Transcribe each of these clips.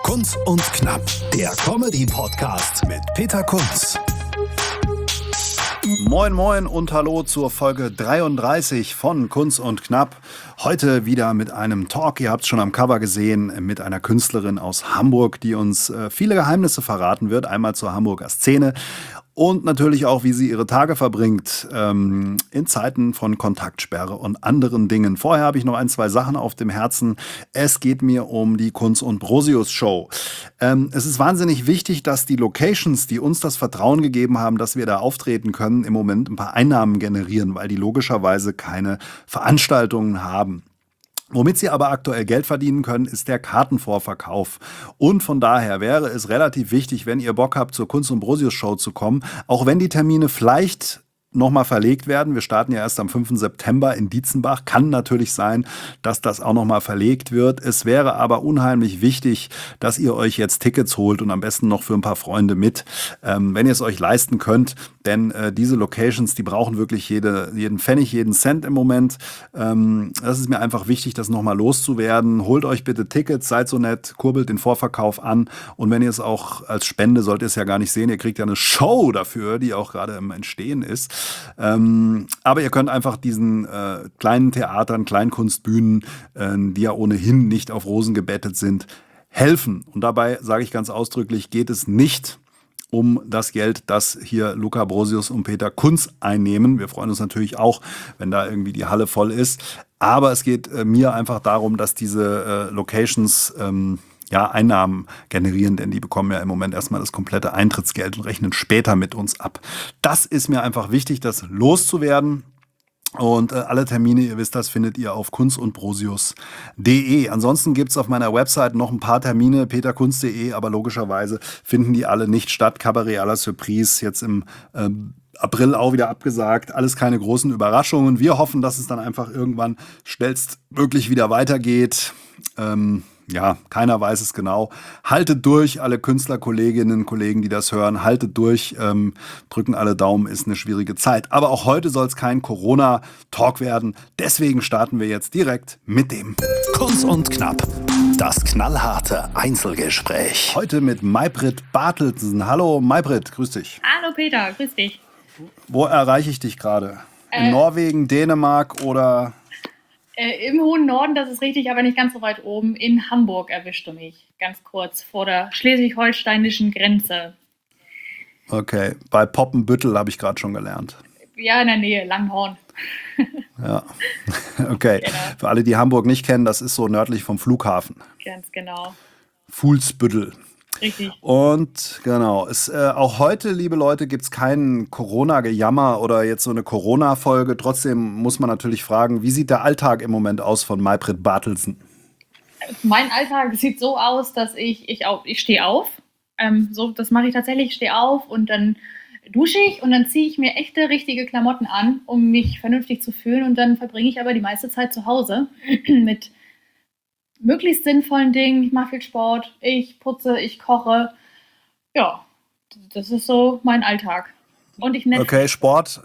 Kunz und Knapp, der Comedy-Podcast mit Peter Kunz. Moin moin und hallo zur Folge 33 von Kunz und Knapp. Heute wieder mit einem Talk, ihr habt es schon am Cover gesehen, mit einer Künstlerin aus Hamburg, die uns viele Geheimnisse verraten wird. Einmal zur Hamburger Szene und natürlich auch, wie sie ihre Tage verbringt in Zeiten von Kontaktsperre und anderen Dingen. Vorher habe ich noch ein, zwei Sachen auf dem Herzen. Es geht mir um die Kunz und Brosius Show. Es ist wahnsinnig wichtig, dass die Locations, die uns das Vertrauen gegeben haben, dass wir da auftreten können, im Moment ein paar Einnahmen generieren, weil die logischerweise keine Veranstaltungen haben. Womit sie aber aktuell Geld verdienen können, ist der Kartenvorverkauf. Und von daher wäre es relativ wichtig, wenn ihr Bock habt, zur Kunz und Brosius Show zu kommen, auch wenn die Termine vielleicht nochmal verlegt werden. Wir starten ja erst am 5. September in Dietzenbach. Kann natürlich sein, dass das auch nochmal verlegt wird. Es wäre aber unheimlich wichtig, dass ihr euch jetzt Tickets holt und am besten noch für ein paar Freunde mit, wenn ihr es euch leisten könnt. Denn diese Locations, die brauchen wirklich jeden Pfennig, jeden Cent im Moment. Das ist mir einfach wichtig, das nochmal loszuwerden. Holt euch bitte Tickets, seid so nett, kurbelt den Vorverkauf an. Und wenn ihr es auch als Spende, sollt ihr es ja gar nicht sehen, ihr kriegt ja eine Show dafür, die auch gerade im Entstehen ist. Aber ihr könnt einfach diesen kleinen Theatern, Kleinkunstbühnen, die ja ohnehin nicht auf Rosen gebettet sind, helfen. Und dabei sage ich ganz ausdrücklich, geht es nicht um das Geld, das hier Luca Brosius und Peter Kunz einnehmen. Wir freuen uns natürlich auch, wenn da irgendwie die Halle voll ist. Aber es geht mir einfach darum, dass diese Locations Einnahmen generieren, denn die bekommen ja im Moment erstmal das komplette Eintrittsgeld und rechnen später mit uns ab. Das ist mir einfach wichtig, das loszuwerden. Und alle Termine, ihr wisst das, findet ihr auf kunzundbrosius.de. Ansonsten gibt's auf meiner Website noch ein paar Termine, peterkunz.de, aber logischerweise finden die alle nicht statt. Cabaret à la Surprise, jetzt im April auch wieder abgesagt. Alles keine großen Überraschungen. Wir hoffen, dass es dann einfach irgendwann schnellstmöglich wieder weitergeht. Keiner weiß es genau. Haltet durch, alle Künstlerkolleginnen und Kollegen, die das hören. Haltet durch, drücken alle Daumen, ist eine schwierige Zeit. Aber auch heute soll es kein Corona-Talk werden. Deswegen starten wir jetzt direkt mit dem Kunz und Knapp, das knallharte Einzelgespräch. Heute mit May-Britt Bartelsen. Hallo May-Britt, grüß dich. Hallo Peter, grüß dich. Wo erreiche ich dich gerade? In Norwegen, Dänemark oder... Im hohen Norden, das ist richtig, aber nicht ganz so weit oben. In Hamburg erwischte mich, ganz kurz vor der schleswig-holsteinischen Grenze. Okay, bei Poppenbüttel habe ich gerade schon gelernt. Ja, in der Nähe, Langhorn. Ja, okay. Genau. Für alle, die Hamburg nicht kennen, das ist so nördlich vom Flughafen. Ganz genau. Fuhlsbüttel. Richtig. Und genau, auch heute, liebe Leute, gibt es keinen Corona-Gejammer oder jetzt so eine Corona-Folge. Trotzdem muss man natürlich fragen, wie sieht der Alltag im Moment aus von May-Britt Bartelsen? Mein Alltag sieht so aus, dass ich stehe auf. Das mache ich tatsächlich, ich stehe auf und dann dusche ich und dann ziehe ich mir echte, richtige Klamotten an, um mich vernünftig zu fühlen. Und dann verbringe ich aber die meiste Zeit zu Hause mit möglichst sinnvollen Dingen. Ich mache viel Sport, ich putze, ich koche. Ja, das ist so mein Alltag. Und ich Netflix. Okay, Sport.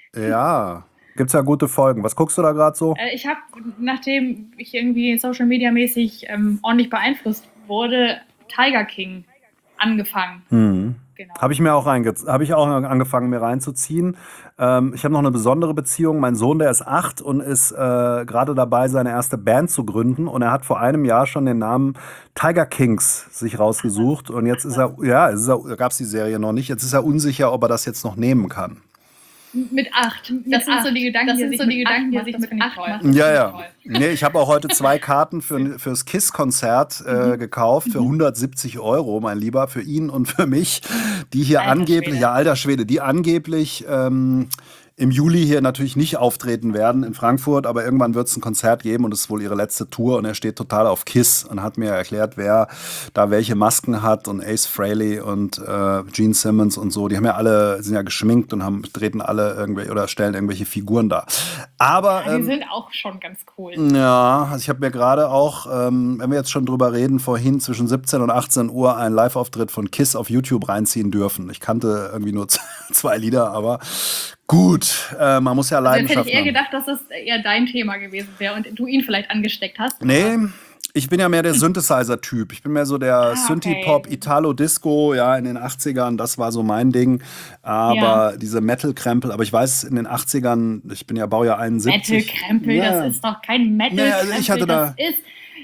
Ja, gibt's ja gute Folgen. Was guckst du da gerade so? Ich habe, nachdem ich irgendwie Social Media mäßig ordentlich beeinflusst wurde, Tiger King angefangen. Genau. Habe ich auch angefangen, mir reinzuziehen. Ich habe noch eine besondere Beziehung. Mein Sohn, der ist 8 und ist gerade dabei, seine erste Band zu gründen. Und er hat vor einem Jahr schon den Namen Tiger Kings sich rausgesucht. Und jetzt gab es die Serie noch nicht. Jetzt ist er unsicher, ob er das jetzt noch nehmen kann. Mit 8. Das sind so die Gedanken, die sich mit 8 machen. Ja. Nee, ich habe auch heute 2 Karten fürs KISS-Konzert gekauft für 170 €, mein Lieber, für ihn und für mich, die hier alter Schwede, die angeblich im Juli hier natürlich nicht auftreten werden in Frankfurt, aber irgendwann wird es ein Konzert geben und es ist wohl ihre letzte Tour und er steht total auf KISS und hat mir erklärt, wer da welche Masken hat und Ace Frehley und Gene Simmons und so, sind ja geschminkt und treten alle irgendwelche oder stellen irgendwelche Figuren dar. Aber die sind auch schon ganz cool. Ja, also ich habe mir gerade auch, wenn wir jetzt schon drüber reden, vorhin zwischen 17 und 18 Uhr einen Live-Auftritt von KISS auf YouTube reinziehen dürfen. Ich kannte irgendwie nur 2 Lieder, aber gut, man muss ja Leidenschaft haben. Hätte ich eher gedacht, dass das eher dein Thema gewesen wäre und du ihn vielleicht angesteckt hast. Nee, Ich bin ja mehr der Synthesizer-Typ. Ich bin mehr so der Synthie-Pop, Okay. Italo-Disco, ja, in den 80ern, das war so mein Ding. Ja. Aber diese Metal-Krempel, aber ich weiß, in den 80ern, ich bin ja Baujahr 71. Metal-Krempel, Ja. das ist doch kein Naja, also Metal-Krempel, das ist.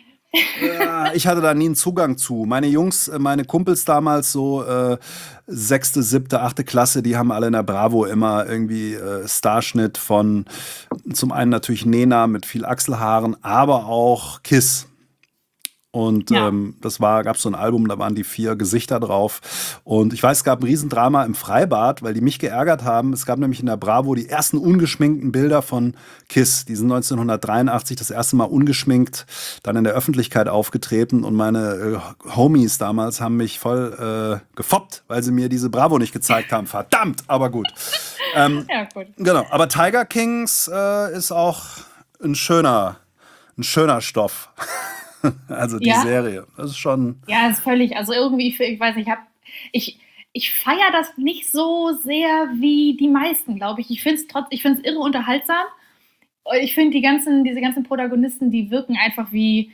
ich hatte da nie einen Zugang zu. Meine Jungs, meine Kumpels damals, so 6., 7., 8. Klasse, die haben alle in der Bravo immer irgendwie Starschnitt von zum einen natürlich Nena mit viel Achselhaaren, aber auch Kiss. Und Ja. gab so ein Album, da waren die 4 Gesichter drauf. Und ich weiß, es gab ein Riesendrama im Freibad, weil die mich geärgert haben. Es gab nämlich in der Bravo die ersten ungeschminkten Bilder von Kiss. Die sind 1983 das erste Mal ungeschminkt dann in der Öffentlichkeit aufgetreten. Und meine Homies damals haben mich voll gefoppt, weil sie mir diese Bravo nicht gezeigt haben. Verdammt, aber gut. Ja, gut. Genau, aber Tiger Kings ist auch ein schöner Stoff. Also die Ja. Serie. Das ist schon. Ja, ist völlig, also irgendwie, ich weiß nicht, ich feiere das nicht so sehr wie die meisten, glaube ich. Ich finde es irre unterhaltsam. Ich finde diese ganzen Protagonisten, die wirken einfach wie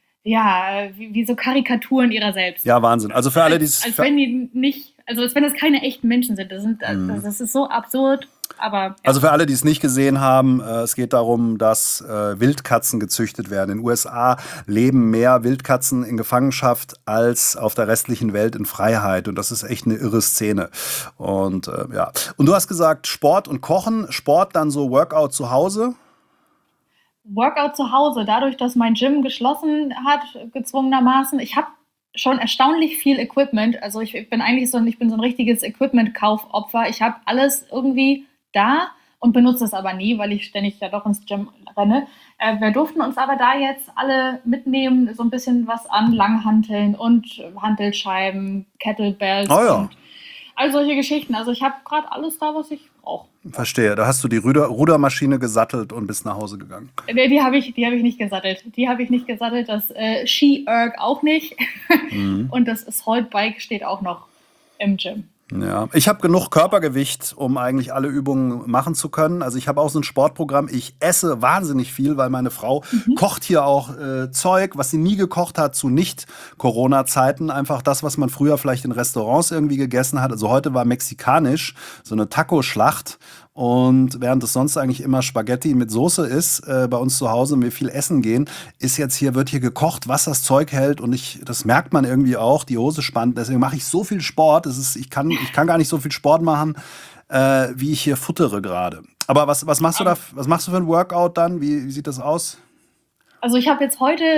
so Karikaturen ihrer selbst. Ja, Wahnsinn. Also für alle, die es. Als wenn die nicht, also als wenn das keine echten Menschen sind. Das ist so absurd, aber ja. Also für alle, die es nicht gesehen haben, es geht darum, dass Wildkatzen gezüchtet werden. In den USA leben mehr Wildkatzen in Gefangenschaft als auf der restlichen Welt in Freiheit. Und das ist echt eine irre Szene. Und ja. Und du hast gesagt, Sport und Kochen. Sport dann so Workout zu Hause. Workout zu Hause, dadurch, dass mein Gym geschlossen hat, gezwungenermaßen. Ich habe schon erstaunlich viel Equipment. Also ich bin so ein richtiges Equipment-Kaufopfer. Ich habe alles irgendwie da und benutze es aber nie, weil ich ständig ja doch ins Gym renne. Wir durften uns aber da jetzt alle mitnehmen, so ein bisschen was an Langhanteln und Hantelscheiben, Kettlebells Oh ja. und all solche Geschichten. Also ich habe gerade alles da, was ich brauche. Verstehe. Da hast du die Rudermaschine gesattelt und bist nach Hause gegangen. Die habe ich nicht gesattelt. Das Ski-Erg auch nicht. Und das Assault-Bike steht auch noch im Gym. Ja, ich habe genug Körpergewicht, um eigentlich alle Übungen machen zu können. Also ich habe auch so ein Sportprogramm. Ich esse wahnsinnig viel, weil meine Frau kocht hier auch Zeug, was sie nie gekocht hat zu Nicht-Corona-Zeiten. Einfach das, was man früher vielleicht in Restaurants irgendwie gegessen hat. Also heute war mexikanisch, so eine Taco-Schlacht. Und während es sonst eigentlich immer Spaghetti mit Soße ist, bei uns zu Hause und wir viel essen gehen, wird hier gekocht, was das Zeug hält. Und das merkt man irgendwie auch, die Hose spannt. Deswegen mache ich so viel Sport. Ich kann gar nicht so viel Sport machen, wie ich hier futtere gerade. Aber was machst du da? Was machst du für ein Workout dann? Wie sieht das aus? Also ich habe jetzt heute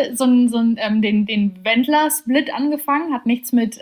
den Wendler-Split angefangen. Hat nichts mit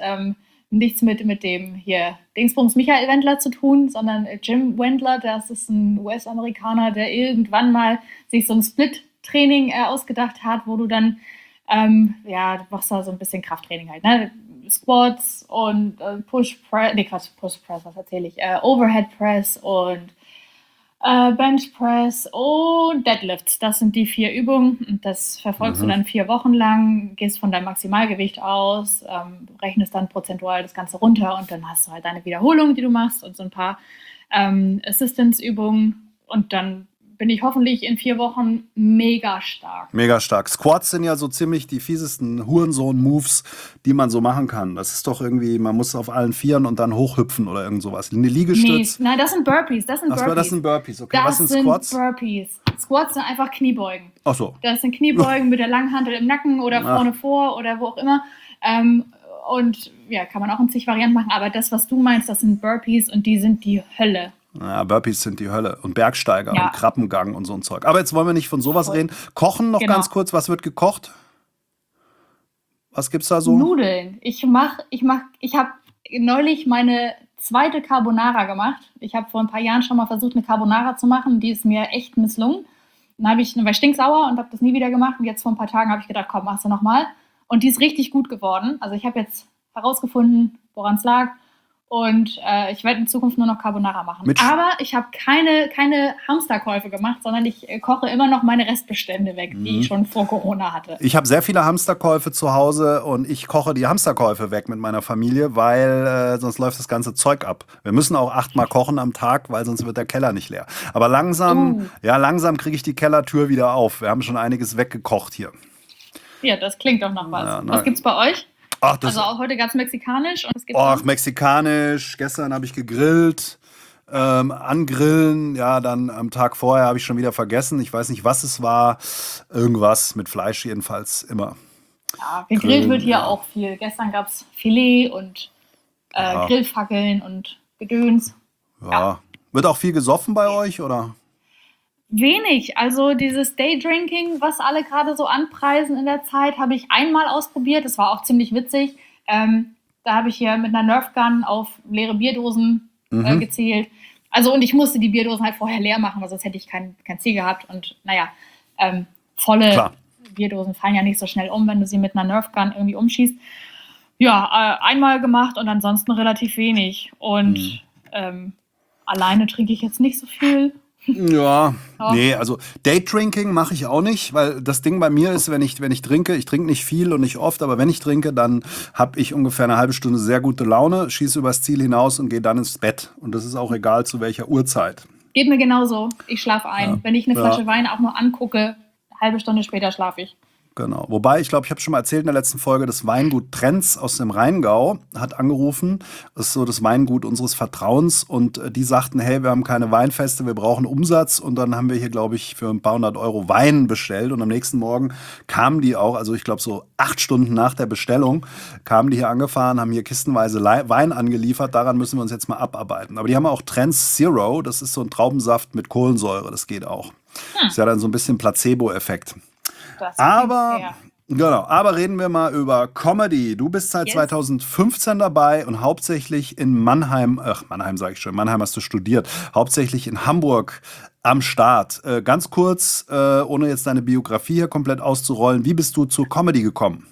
dem hier Dingsbums Michael Wendler zu tun, sondern Jim Wendler, das ist ein US-Amerikaner, der irgendwann mal sich so ein Split-Training ausgedacht hat, wo du dann, du machst da so ein bisschen Krafttraining halt, ne? Squats und Push-Press, was erzähle ich, Overhead-Press und Bench Press und Deadlifts. Das sind die 4 Übungen und das verfolgst du dann 4 Wochen lang, gehst von deinem Maximalgewicht aus, rechnest dann prozentual das Ganze runter und dann hast du halt deine Wiederholung, die du machst und so ein paar Assistance-Übungen und dann bin ich hoffentlich in 4 Wochen mega stark. Mega stark. Squats sind ja so ziemlich die fiesesten Hurensohn-Moves, die man so machen kann. Das ist doch irgendwie, man muss auf allen Vieren und dann hochhüpfen oder irgend sowas. Eine Liegestütz. Nein, das sind Burpees. Das sind Burpees. Okay, was sind Squats? Burpees. Squats sind einfach Kniebeugen. Ach so. Das sind Kniebeugen mit der Langhantel im Nacken oder vorne vor oder wo auch immer. Und ja, kann man auch in zig Varianten machen. Aber das, was du meinst, das sind Burpees und die sind die Hölle. Ja, Burpees sind die Hölle. Und Bergsteiger und Krabbengang und so ein Zeug. Aber jetzt wollen wir nicht von sowas reden. Kochen noch ganz kurz. Was wird gekocht? Was gibt's da so? Nudeln. Ich habe neulich meine 2. Carbonara gemacht. Ich habe vor ein paar Jahren schon mal versucht, eine Carbonara zu machen. Die ist mir echt misslungen. Dann war ich stinksauer und habe das nie wieder gemacht. Und jetzt vor ein paar Tagen habe ich gedacht, komm, machst du nochmal. Und die ist richtig gut geworden. Also ich habe jetzt herausgefunden, woran es lag. Und ich werde in Zukunft nur noch Carbonara machen. Aber ich habe keine Hamsterkäufe gemacht, sondern ich koche immer noch meine Restbestände weg, die ich schon vor Corona hatte. Ich habe sehr viele Hamsterkäufe zu Hause und ich koche die Hamsterkäufe weg mit meiner Familie, weil sonst läuft das ganze Zeug ab. Wir müssen auch 8-mal kochen am Tag, weil sonst wird der Keller nicht leer. Aber langsam kriege ich die Kellertür wieder auf. Wir haben schon einiges weggekocht hier. Ja, das klingt doch nach was. Ja, Was gibt's bei euch? Ach, das, Also auch heute gab's mexikanisch und was gibt's ach, sonst? mexikanisch. Gestern habe ich gegrillt. Angrillen, ja, dann am Tag vorher habe ich schon wieder vergessen. Ich weiß nicht, was es war. Irgendwas mit Fleisch jedenfalls immer. Ja, gegrillt wird hier ja. auch viel. Gestern gab's Filet und Ja. Grillfackeln und Gedöns. Ja. Wird auch viel gesoffen bei euch, oder? Wenig. Also dieses Daydrinking, was alle gerade so anpreisen in der Zeit, habe ich einmal ausprobiert. Das war auch ziemlich witzig. Da habe ich hier mit einer Nerfgun auf leere Bierdosen gezielt. Also und ich musste die Bierdosen halt vorher leer machen, weil sonst hätte ich kein Ziel gehabt. Und naja, volle Klar. Bierdosen fallen ja nicht so schnell um, wenn du sie mit einer Nerfgun irgendwie umschießt. Ja, einmal gemacht und ansonsten relativ wenig. Und alleine trinke ich jetzt nicht so viel. Ja, Ja. nee, also Daydrinking mache ich auch nicht, weil das Ding bei mir ist, wenn ich trinke, ich trinke nicht viel und nicht oft, aber wenn ich trinke, dann habe ich ungefähr eine halbe Stunde sehr gute Laune, schieße übers Ziel hinaus und gehe dann ins Bett. Und das ist auch egal, zu welcher Uhrzeit. Geht mir genauso. Ich schlafe ein. Ja. Wenn ich eine Ja. Flasche Wein auch nur angucke, eine halbe Stunde später schlafe ich. Genau. Wobei, ich glaube, ich habe schon mal erzählt in der letzten Folge, das Weingut Trenz aus dem Rheingau hat angerufen. Das ist so das Weingut unseres Vertrauens. Und die sagten, hey, wir haben keine Weinfeste, wir brauchen Umsatz. Und dann haben wir hier, glaube ich, für ein paar hundert Euro Wein bestellt. Und am nächsten Morgen kamen die auch, also ich glaube so 8 Stunden nach der Bestellung, kamen die hier angefahren, haben hier kistenweise Wein angeliefert. Daran müssen wir uns jetzt mal abarbeiten. Aber die haben auch Trenz Zero. Das ist so ein Traubensaft mit Kohlensäure. Das geht auch. Das ist ja dann so ein bisschen Placebo-Effekt. Das Aber, klingt fair. genau, aber reden wir mal über Comedy. Du bist seit Yes. 2015 dabei und hauptsächlich in Mannheim sage ich schon, Mannheim hast du studiert, hauptsächlich in Hamburg am Start. Ganz kurz, ohne jetzt deine Biografie hier komplett auszurollen, wie bist du zur Comedy gekommen?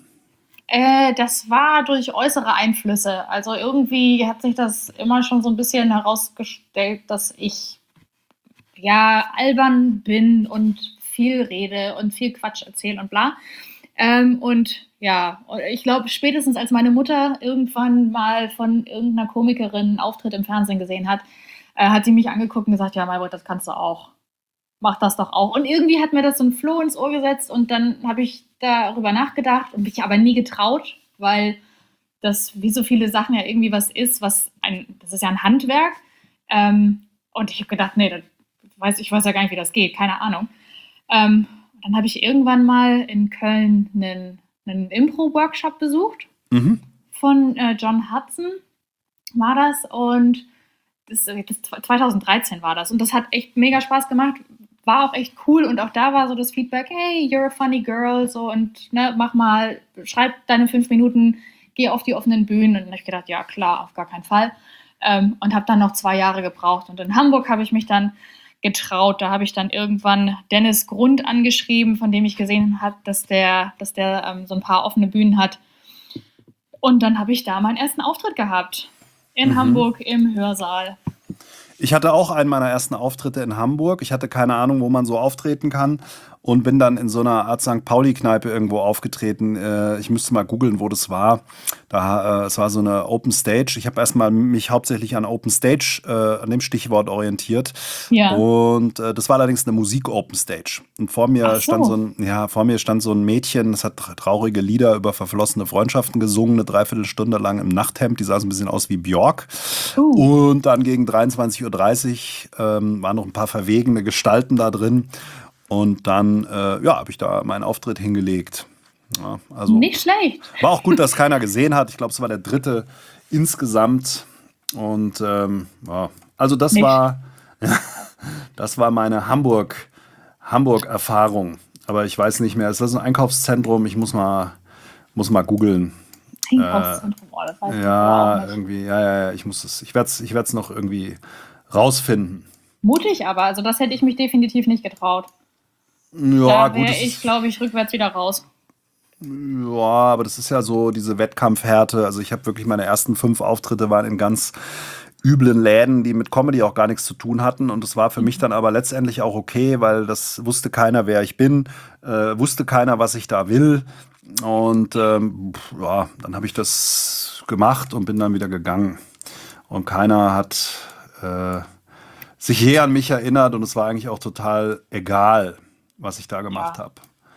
Das war durch äußere Einflüsse. Also irgendwie hat sich das immer schon so ein bisschen herausgestellt, dass ich ja albern bin und viel rede und viel Quatsch erzähle und bla. Und ja, ich glaube, spätestens als meine Mutter irgendwann mal von irgendeiner Komikerin einen Auftritt im Fernsehen gesehen hat, hat sie mich angeguckt und gesagt, ja, Maybrit, das kannst du auch. Mach das doch auch. Und irgendwie hat mir das so ein Floh ins Ohr gesetzt und dann habe ich darüber nachgedacht und mich aber nie getraut, weil das wie so viele Sachen ja irgendwie was ist, das ist ja ein Handwerk. Und ich habe gedacht, nee, ich weiß ja gar nicht, wie das geht, keine Ahnung. Dann habe ich irgendwann mal in Köln einen Impro-Workshop besucht Mhm. von John Hudson war das und das 2013 war das und das hat echt mega Spaß gemacht, war auch echt cool und auch da war so das Feedback, hey, you're a funny girl, so und ne, mach mal, schreib deine 5 Minuten, geh auf die offenen Bühnen und dann habe ich gedacht, ja klar, auf gar keinen Fall und habe dann noch 2 Jahre gebraucht und in Hamburg habe ich mich dann getraut. Da habe ich dann irgendwann Dennis Grund angeschrieben, von dem ich gesehen habe, dass der so ein paar offene Bühnen hat. Und dann habe ich da meinen ersten Auftritt gehabt. In Hamburg im Hörsaal. Ich hatte auch einen meiner ersten Auftritte in Hamburg. Ich hatte keine Ahnung, wo man so auftreten kann und bin dann in so einer Art St. Pauli-Kneipe irgendwo aufgetreten. Ich müsste mal googeln, wo das war. Es war so eine Open Stage. Ich habe erstmal mich hauptsächlich an Open Stage, an dem Stichwort orientiert. Ja. Und das war allerdings eine Musik-Open Stage. Und vor mir Ach so. stand so ein Mädchen, das hat traurige Lieder über verflossene Freundschaften gesungen, eine Dreiviertelstunde lang im Nachthemd. Die sah so ein bisschen aus wie Björk. Und dann gegen 23:30 Uhr waren noch ein paar verwegene Gestalten da drin. Und dann habe ich da meinen Auftritt hingelegt. Ja, also Nicht schlecht. war auch gut, dass keiner gesehen hat. Ich glaube, es war der 3. insgesamt. Und also das Nicht. das war meine Hamburg-Erfahrung. Aber ich weiß nicht mehr. Es ist ein Einkaufszentrum. Ich muss mal googeln. Einkaufszentrum, das weiß ich Ja, auch nicht. irgendwie. Ja. Ich werde es noch irgendwie rausfinden. Mutig aber, also das hätte ich mich definitiv nicht getraut. Ja, Da gut. wäre ich, glaube ich, rückwärts wieder raus. Ja, aber das ist ja so diese Wettkampfhärte. Also ich habe wirklich meine ersten 5 Auftritte waren in ganz üblen Läden, die mit Comedy auch gar nichts zu tun hatten. Und es war für mich dann aber letztendlich auch okay, weil das wusste keiner, wer ich bin, wusste keiner, was ich da will. Und dann habe ich das gemacht und bin dann wieder gegangen. Und keiner hat sich je an mich erinnert und es war eigentlich auch total egal, was ich da gemacht habe.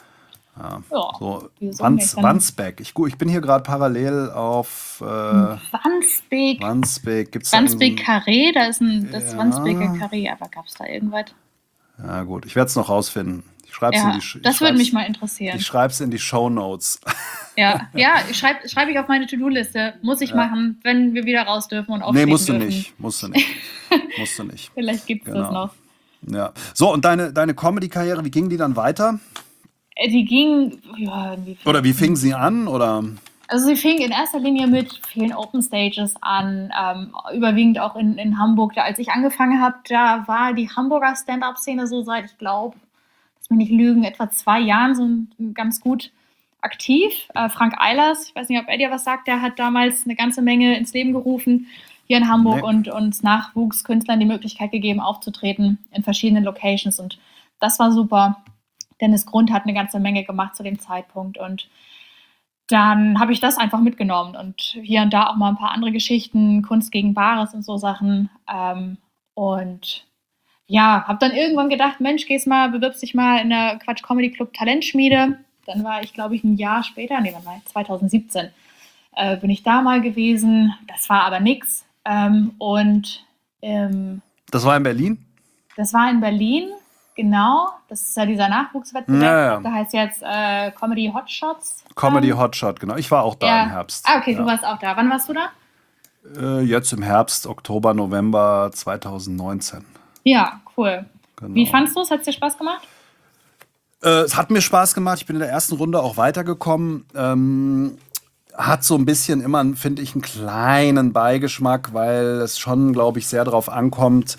Ja, Ja, so wieso nicht? Dann Wandsbek. Ich bin hier gerade parallel auf Wandsbek. Wandsbek. Gibt es da irgend so Wandsbek ein. Carré, da ist das Wandsbeker Ja, Carré, aber gab es da irgendwas? ja gut, ich werde es noch rausfinden. Ich schreibe es in die, Ja, das würde mich mal ich interessieren. schreib's in die Shownotes. Ja, schreib ich auf meine To-Do-Liste. Muss ich Ja. machen, wenn wir wieder raus dürfen und Nee, auftreten dürfen. musst du nicht. Musst du nicht. Vielleicht gibt es das Genau. noch. Ja. So, und deine Comedy-Karriere, wie ging die dann weiter? Die ging, ja, Oder wie fing sie an? Oder? also sie fing in erster Linie mit vielen Open Stages an, überwiegend auch in Hamburg. Als ich angefangen habe, da war die Hamburger Stand-up-Szene so seit, ich glaube, lass mich nicht lügen, etwa 2 Jahren so ganz gut aktiv. Frank Eilers, ich weiß nicht, ob er dir was sagt, der hat damals eine ganze Menge ins Leben gerufen hier in Hamburg Nee. und uns Nachwuchskünstlern die Möglichkeit gegeben, aufzutreten in verschiedenen Locations. Und das war super. Dennis Grund hat eine ganze Menge gemacht zu dem Zeitpunkt. Und dann habe ich das einfach mitgenommen und hier und da auch mal ein paar andere Geschichten, Kunst gegen Bares und so Sachen. Und ja, habe dann irgendwann gedacht, Mensch, bewirbst dich mal in der Quatsch Comedy Club Talentschmiede. Dann war ich, glaube ich, ein Jahr später, nee, wann war ich? 2017, bin ich da mal gewesen. Das war aber nix. Und Das war in Berlin? das war in Berlin, genau. Das ist ja dieser Nachwuchswettbewerb. Ja, ja. Da heißt jetzt Comedy Hotshots. Comedy Hotshot, genau. Ich war auch da Ja. im Herbst. Ah, okay, Ja. du warst auch da. Wann warst du da? Jetzt im Herbst, Oktober, November 2019. Ja, cool. Genau. Wie fandst du es? Hat es dir Spaß gemacht? Es hat mir Spaß gemacht. Ich bin in der ersten Runde auch weitergekommen. Hat so ein bisschen immer, finde ich, einen kleinen Beigeschmack, weil es schon, glaube ich, sehr darauf ankommt,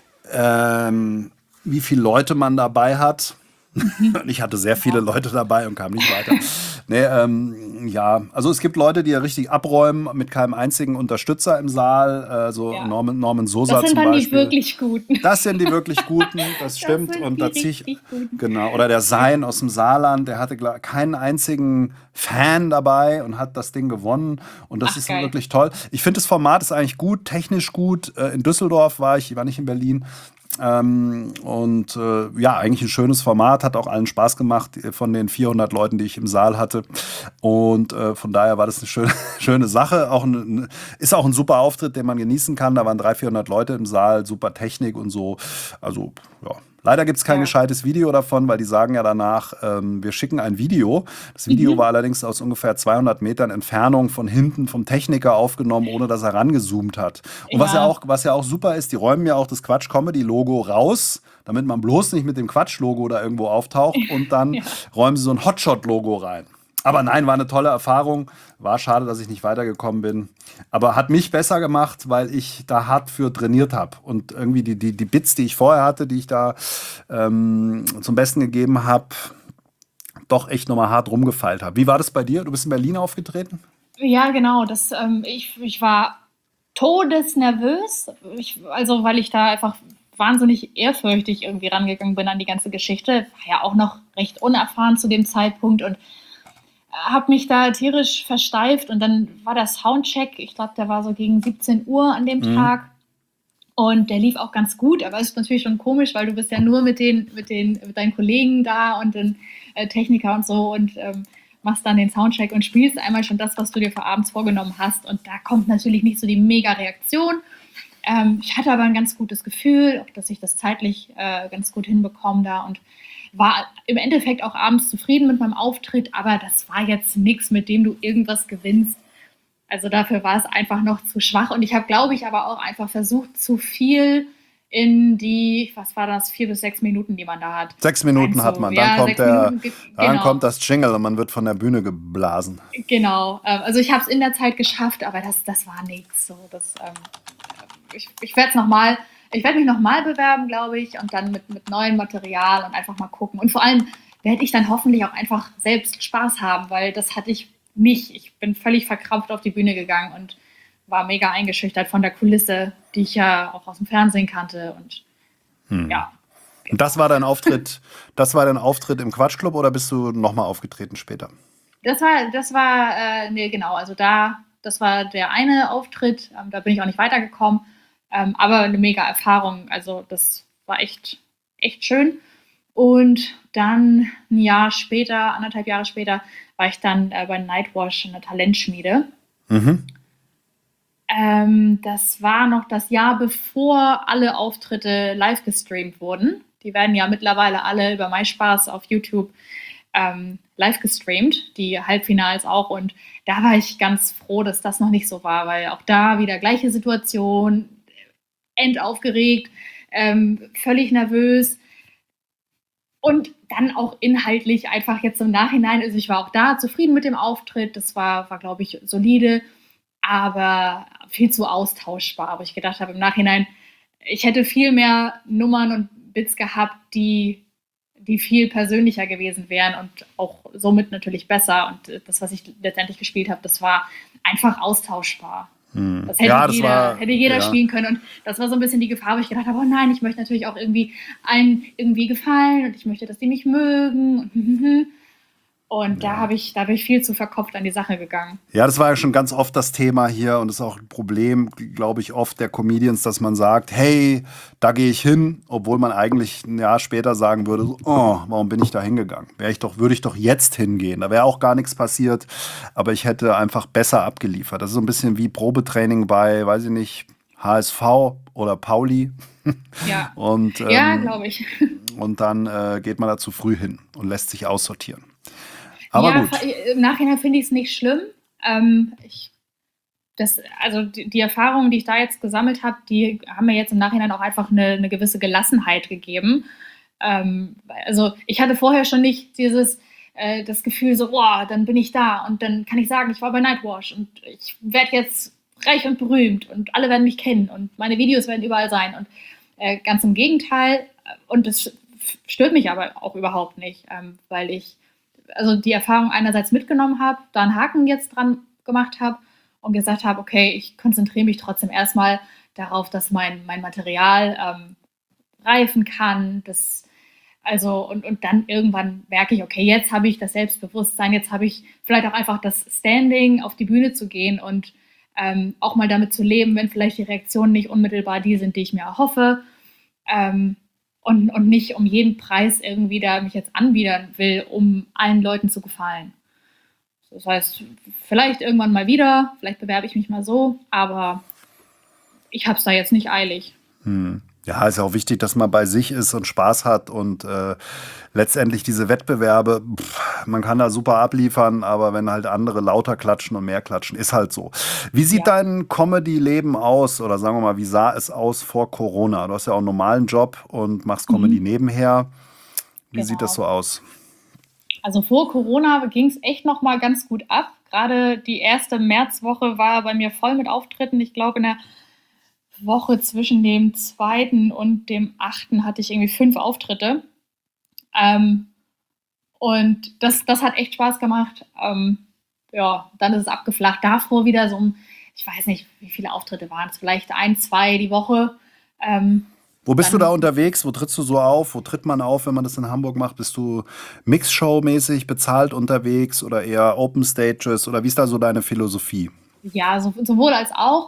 wie viele Leute man dabei hat. Und ich hatte sehr viele Leute dabei und kam nicht weiter. Nee, ja, also es gibt Leute, die ja richtig abräumen mit keinem einzigen Unterstützer im Saal. Ja. Norman Sosa Das sind zum dann die Beispiel. wirklich Guten. Das sind die wirklich Guten, das stimmt. sind Und die da zieh ich, richtig Guten. genau. Oder der Sein aus dem Saarland, der hatte keinen einzigen Fan dabei und hat das Ding gewonnen. Und das Ach, ist geil. wirklich toll. Ich finde, das Format ist eigentlich gut, technisch gut. In Düsseldorf war ich war nicht in Berlin. Ja, eigentlich ein schönes Format, hat auch allen Spaß gemacht von den 400 Leuten, die ich im Saal hatte. Und von daher war das eine schöne Sache. Ist auch ein super Auftritt, den man genießen kann. Da waren 300, 400 Leute im Saal, super Technik und so. Also, ja. Leider gibt es kein gescheites Video davon, weil die sagen ja danach, wir schicken ein Video. Das Video war allerdings aus ungefähr 200 Metern Entfernung von hinten vom Techniker aufgenommen, ohne dass er rangezoomt hat. Und was ja auch super ist, die räumen ja auch das Quatsch-Comedy-Logo raus, damit man bloß nicht mit dem Quatsch-Logo da irgendwo auftaucht. Und dann räumen sie so ein Hotshot-Logo rein. Aber nein, war eine tolle Erfahrung. War schade, dass ich nicht weitergekommen bin. Aber hat mich besser gemacht, weil ich da hart für trainiert habe. Und irgendwie die Bits, die ich vorher hatte, die ich da zum Besten gegeben habe, doch echt nochmal hart rumgefeilt habe. Wie war das bei dir? Du bist in Berlin aufgetreten? Ja, genau. Ich war todesnervös. Weil ich da einfach wahnsinnig ehrfürchtig irgendwie rangegangen bin an die ganze Geschichte. War ja auch noch recht unerfahren zu dem Zeitpunkt und habe mich da tierisch versteift. Und dann war der Soundcheck, ich glaube, der war so gegen 17 Uhr an dem Tag. Und der lief auch ganz gut, aber es ist natürlich schon komisch, weil du bist ja nur mit deinen Kollegen da und den Techniker und so und machst dann den Soundcheck und spielst einmal schon das, was du dir für abends vorgenommen hast. Und da kommt natürlich nicht so die Mega-Reaktion. Ich hatte aber ein ganz gutes Gefühl, dass ich das zeitlich ganz gut hinbekomme da und war im Endeffekt auch abends zufrieden mit meinem Auftritt, aber das war jetzt nichts, mit dem du irgendwas gewinnst. Also dafür war es einfach noch zu schwach. Und ich habe, glaube ich, aber auch einfach versucht, zu viel in die, was war das, 4 bis 6 Minuten, die man da hat. 6 Minuten hat man. Dann kommt das Jingle und man wird von der Bühne geblasen. Genau. Also ich habe es in der Zeit geschafft, aber das war nichts. So, ich werde mich nochmal bewerben, glaube ich, und dann mit neuem Material und einfach mal gucken. Und vor allem werde ich dann hoffentlich auch einfach selbst Spaß haben, weil das hatte ich nicht. Ich bin völlig verkrampft auf die Bühne gegangen und war mega eingeschüchtert von der Kulisse, die ich ja auch aus dem Fernsehen kannte. Und ja. Und das war dein Auftritt, im Quatschclub oder bist du nochmal aufgetreten später? Das war genau, also das war der eine Auftritt, da bin ich auch nicht weitergekommen, aber eine mega Erfahrung, also das war echt schön. Und dann ein Jahr später, 1,5 Jahre später, war ich dann bei Nightwash in der Talentschmiede. Mhm. Das war noch das Jahr, bevor alle Auftritte live gestreamt wurden. Die werden ja mittlerweile alle über MySpaß auf YouTube live gestreamt, die Halbfinals auch. Und da war ich ganz froh, dass das noch nicht so war, weil auch da wieder gleiche Situation, endaufgeregt, völlig nervös. Und dann auch inhaltlich einfach jetzt im Nachhinein, also ich war auch da zufrieden mit dem Auftritt, das war glaube ich, solide, aber viel zu austauschbar. Aber ich gedacht habe im Nachhinein, ich hätte viel mehr Nummern und Bits gehabt, die viel persönlicher gewesen wären und auch somit natürlich besser. Und das, was ich letztendlich gespielt habe, das war einfach austauschbar. Das hätte jeder spielen können. Und das war so ein bisschen die Gefahr, wo ich gedacht habe, oh nein, ich möchte natürlich auch allen irgendwie gefallen und ich möchte, dass die mich mögen. Und da habe ich viel zu verkopft an die Sache gegangen. Ja, das war ja schon ganz oft das Thema hier und das ist auch ein Problem, glaube ich, oft der Comedians, dass man sagt, hey, da gehe ich hin, obwohl man eigentlich ein Jahr später sagen würde, oh, warum bin ich da hingegangen? Würde ich doch jetzt hingehen. Da wäre auch gar nichts passiert, aber ich hätte einfach besser abgeliefert. Das ist so ein bisschen wie Probetraining bei, weiß ich nicht, HSV oder Pauli. Ja, ja, glaube ich. Und dann geht man da zu früh hin und lässt sich aussortieren. Aber ja, gut. Im Nachhinein finde ich es nicht schlimm. Die Erfahrungen, die ich da jetzt gesammelt habe, die haben mir jetzt im Nachhinein auch einfach eine gewisse Gelassenheit gegeben. Ich hatte vorher schon nicht das Gefühl so, boah, dann bin ich da und dann kann ich sagen, ich war bei Nightwash und ich werde jetzt reich und berühmt und alle werden mich kennen und meine Videos werden überall sein. Und ganz im Gegenteil. Und das stört mich aber auch überhaupt nicht, weil ich die Erfahrung einerseits mitgenommen habe, da einen Haken jetzt dran gemacht habe und gesagt habe, okay, ich konzentriere mich trotzdem erstmal darauf, dass mein Material reifen kann. Und dann irgendwann merke ich, okay, jetzt habe ich das Selbstbewusstsein, jetzt habe ich vielleicht auch einfach das Standing, auf die Bühne zu gehen und auch mal damit zu leben, wenn vielleicht die Reaktionen nicht unmittelbar die sind, die ich mir erhoffe. Und nicht um jeden Preis irgendwie da mich jetzt anbiedern will, um allen Leuten zu gefallen. Das heißt, vielleicht irgendwann mal wieder, vielleicht bewerbe ich mich mal so, aber ich habe es da jetzt nicht eilig. Ja, ist ja auch wichtig, dass man bei sich ist und Spaß hat und letztendlich diese Wettbewerbe, man kann da super abliefern, aber wenn halt andere lauter klatschen und mehr klatschen, ist halt so. Wie sieht dein Comedy-Leben aus oder sagen wir mal, wie sah es aus vor Corona? Du hast ja auch einen normalen Job und machst Comedy nebenher. Wie sieht das so aus? Also vor Corona ging es echt noch mal ganz gut ab. Gerade die erste Märzwoche war bei mir voll mit Auftritten. Ich glaube, in der Woche zwischen dem 2. und dem 8. hatte ich irgendwie 5 Auftritte. Und das hat echt Spaß gemacht. Dann ist es abgeflacht. Davor wieder ich weiß nicht, wie viele Auftritte waren es, vielleicht 1, 2 die Woche. Wo bist du da unterwegs? Wo trittst du so auf? Wo tritt man auf, wenn man das in Hamburg macht? Bist du Mixshow-mäßig bezahlt unterwegs oder eher Open Stages? Oder wie ist da so deine Philosophie? Ja, sowohl als auch.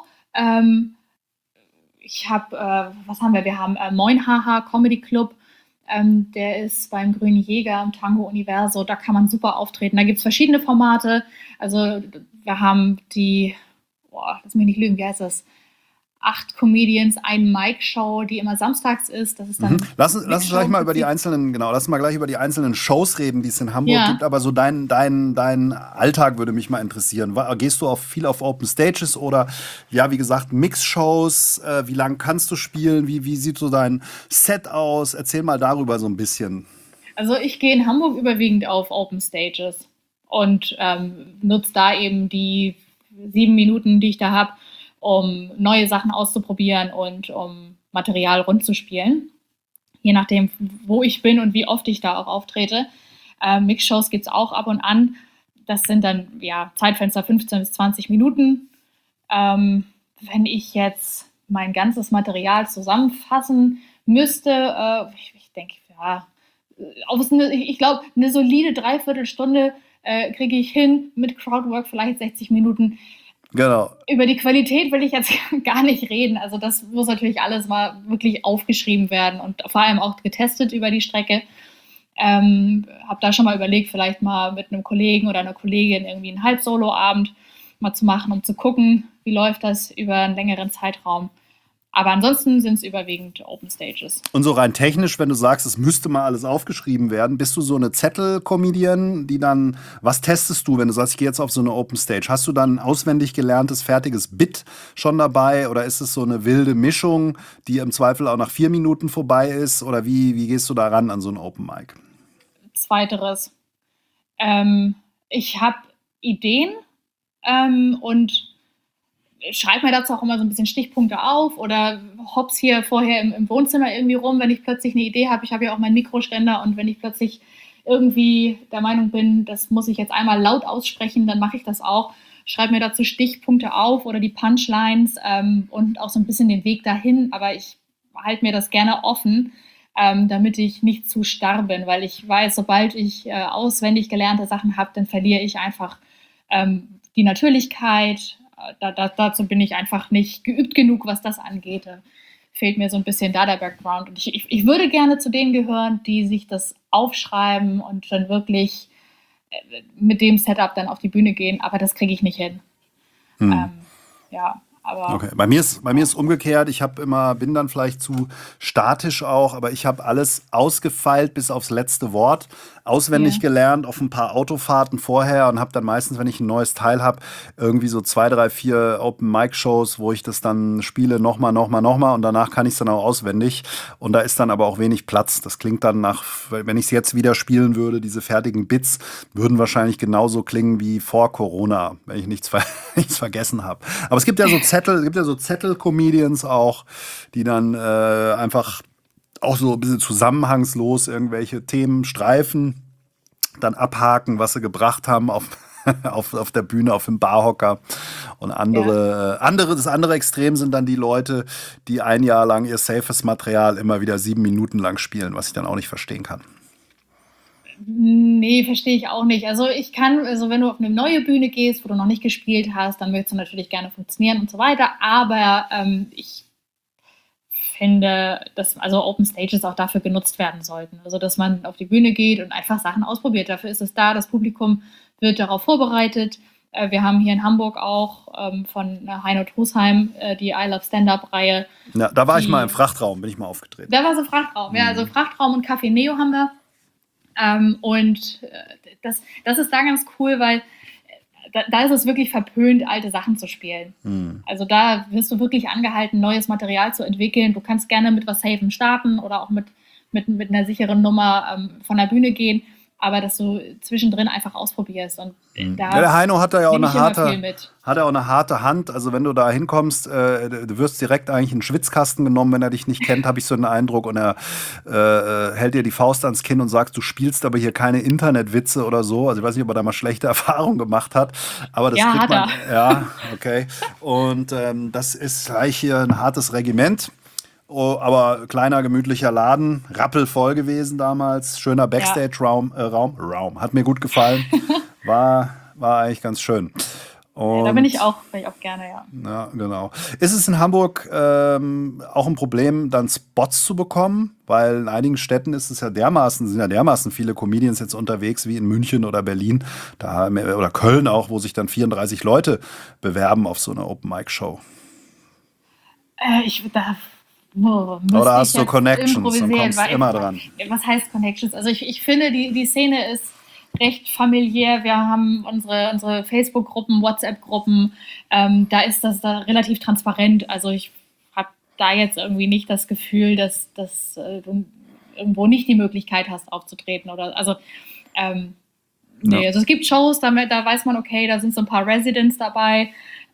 Ich habe, was haben wir? Wir haben Moin Haha Comedy Club. Der ist beim Grünen Jäger im Tango Universo. Da kann man super auftreten. Da gibt es verschiedene Formate. Also wir haben lass mich nicht lügen, wie heißt das? 8 Comedians, ein Mic-Show, die immer samstags ist. Das ist dann Lass uns gleich mal über die einzelnen Shows reden, die es in Hamburg gibt. Aber so dein Alltag würde mich mal interessieren. Gehst du viel auf Open Stages oder, ja, wie gesagt, Mix-Shows? Wie lang kannst du spielen? Wie sieht so dein Set aus? Erzähl mal darüber so ein bisschen. Also ich gehe in Hamburg überwiegend auf Open Stages und nutze da eben die 7 Minuten, die ich da habe, um neue Sachen auszuprobieren und um Material rund zu spielen. Je nachdem, wo ich bin und wie oft ich da auch auftrete. Mixshows gibt es auch ab und an. Das sind dann Zeitfenster 15 bis 20 Minuten. Wenn ich jetzt mein ganzes Material zusammenfassen müsste, ich denke, ich glaube, eine solide Dreiviertelstunde kriege ich hin, mit Crowdwork vielleicht 60 Minuten. Genau. Über die Qualität will ich jetzt gar nicht reden. Also das muss natürlich alles mal wirklich aufgeschrieben werden und vor allem auch getestet über die Strecke. Habe da schon mal überlegt, vielleicht mal mit einem Kollegen oder einer Kollegin irgendwie einen Halbsolo-Abend mal zu machen, um zu gucken, wie läuft das über einen längeren Zeitraum. Aber ansonsten sind es überwiegend Open Stages. Und so rein technisch, wenn du sagst, es müsste mal alles aufgeschrieben werden, bist du so eine Zettel-Comedian, die dann, was testest du, wenn du sagst, ich gehe jetzt auf so eine Open Stage? Hast du dann ein auswendig gelerntes, fertiges Bit schon dabei oder ist es so eine wilde Mischung, die im Zweifel auch nach 4 Minuten vorbei ist? Oder wie gehst du da ran an so ein Open Mic? Zweiteres. Ich habe Ideen und schreibe mir dazu auch immer so ein bisschen Stichpunkte auf oder hops hier vorher im Wohnzimmer irgendwie rum, wenn ich plötzlich eine Idee habe. Ich habe ja auch meinen Mikroständer und wenn ich plötzlich irgendwie der Meinung bin, das muss ich jetzt einmal laut aussprechen, dann mache ich das auch. Schreibe mir dazu Stichpunkte auf oder die Punchlines und auch so ein bisschen den Weg dahin, aber ich halte mir das gerne offen, damit ich nicht zu starr bin, weil ich weiß, sobald ich auswendig gelernte Sachen habe, dann verliere ich einfach die Natürlichkeit. Dazu bin ich einfach nicht geübt genug, was das angeht. Fehlt mir so ein bisschen da der Background. Und ich würde gerne zu denen gehören, die sich das aufschreiben und dann wirklich mit dem Setup dann auf die Bühne gehen, aber das kriege ich nicht hin. Ja, aber Okay, bei mir ist umgekehrt. Bin dann vielleicht zu statisch auch, aber ich habe alles ausgefeilt bis aufs letzte Wort, auswendig gelernt auf ein paar Autofahrten vorher und habe dann meistens, wenn ich ein neues Teil habe, irgendwie so 2, 3, 4 Open-Mic-Shows, wo ich das dann spiele, nochmal und danach kann ich es dann auch auswendig und da ist dann aber auch wenig Platz. Das klingt dann nach, wenn ich es jetzt wieder spielen würde, diese fertigen Bits würden wahrscheinlich genauso klingen wie vor Corona, wenn ich nichts vergessen habe. Aber es gibt ja so Zettel-Comedians auch, die dann einfach auch so ein bisschen zusammenhangslos irgendwelche Themen streifen, dann abhaken, was sie gebracht haben auf der Bühne, auf dem Barhocker. Und das andere Extrem sind dann die Leute, die ein Jahr lang ihr safes Material immer wieder 7 Minuten lang spielen, was ich dann auch nicht verstehen kann. nee, verstehe ich auch nicht. Also wenn du auf eine neue Bühne gehst, wo du noch nicht gespielt hast, dann möchtest du natürlich gerne funktionieren und so weiter. Aber ich finde, dass also Open Stages auch dafür genutzt werden sollten. Also dass man auf die Bühne geht und einfach Sachen ausprobiert. Dafür ist es da. Das Publikum wird darauf vorbereitet. Wir haben hier in Hamburg auch von Heino Trusheim die I Love Stand-Up-Reihe. Ja, da war ich mal im Frachtraum, bin ich mal aufgetreten. Da war so Frachtraum, ja, also Frachtraum und Café Neo haben wir. Das ist da ganz cool, weil da ist es wirklich verpönt, alte Sachen zu spielen. Also da wirst du wirklich angehalten, neues Material zu entwickeln. Du kannst gerne mit was Safem starten oder auch mit einer sicheren Nummer von der Bühne gehen, aber dass du zwischendrin einfach ausprobierst. Und der Heino hat da ja auch nehme eine ich eine harte Hand. Also wenn du da hinkommst, du wirst direkt eigentlich in den Schwitzkasten genommen, wenn er dich nicht kennt, habe ich so einen Eindruck. Und er hält dir die Faust ans Kinn und sagt, du spielst aber hier keine Internetwitze oder so. Also ich weiß nicht, ob er da mal schlechte Erfahrungen gemacht hat. Aber das kriegt man. Ja, okay. Und das ist gleich hier ein hartes Regiment. Oh, aber kleiner, gemütlicher Laden, rappelvoll gewesen damals, schöner Backstage-Raum, hat mir gut gefallen, war eigentlich ganz schön. Und da bin ich auch gerne, ja. Ja, genau. Ist es in Hamburg auch ein Problem, dann Spots zu bekommen? Weil in einigen Städten sind ja dermaßen viele Comedians jetzt unterwegs, wie in München oder Berlin, oder Köln auch, wo sich dann 34 Leute bewerben auf so eine Open-Mic-Show. Oder hast du Connections und kommst immer dran? Was heißt Connections? Also ich finde, die Szene ist recht familiär. Wir haben unsere Facebook-Gruppen, WhatsApp-Gruppen. Da ist das da relativ transparent. Also ich habe da jetzt irgendwie nicht das Gefühl, dass du irgendwo nicht die Möglichkeit hast, aufzutreten. Also es gibt Shows, da weiß man, okay, da sind so ein paar Residents dabei.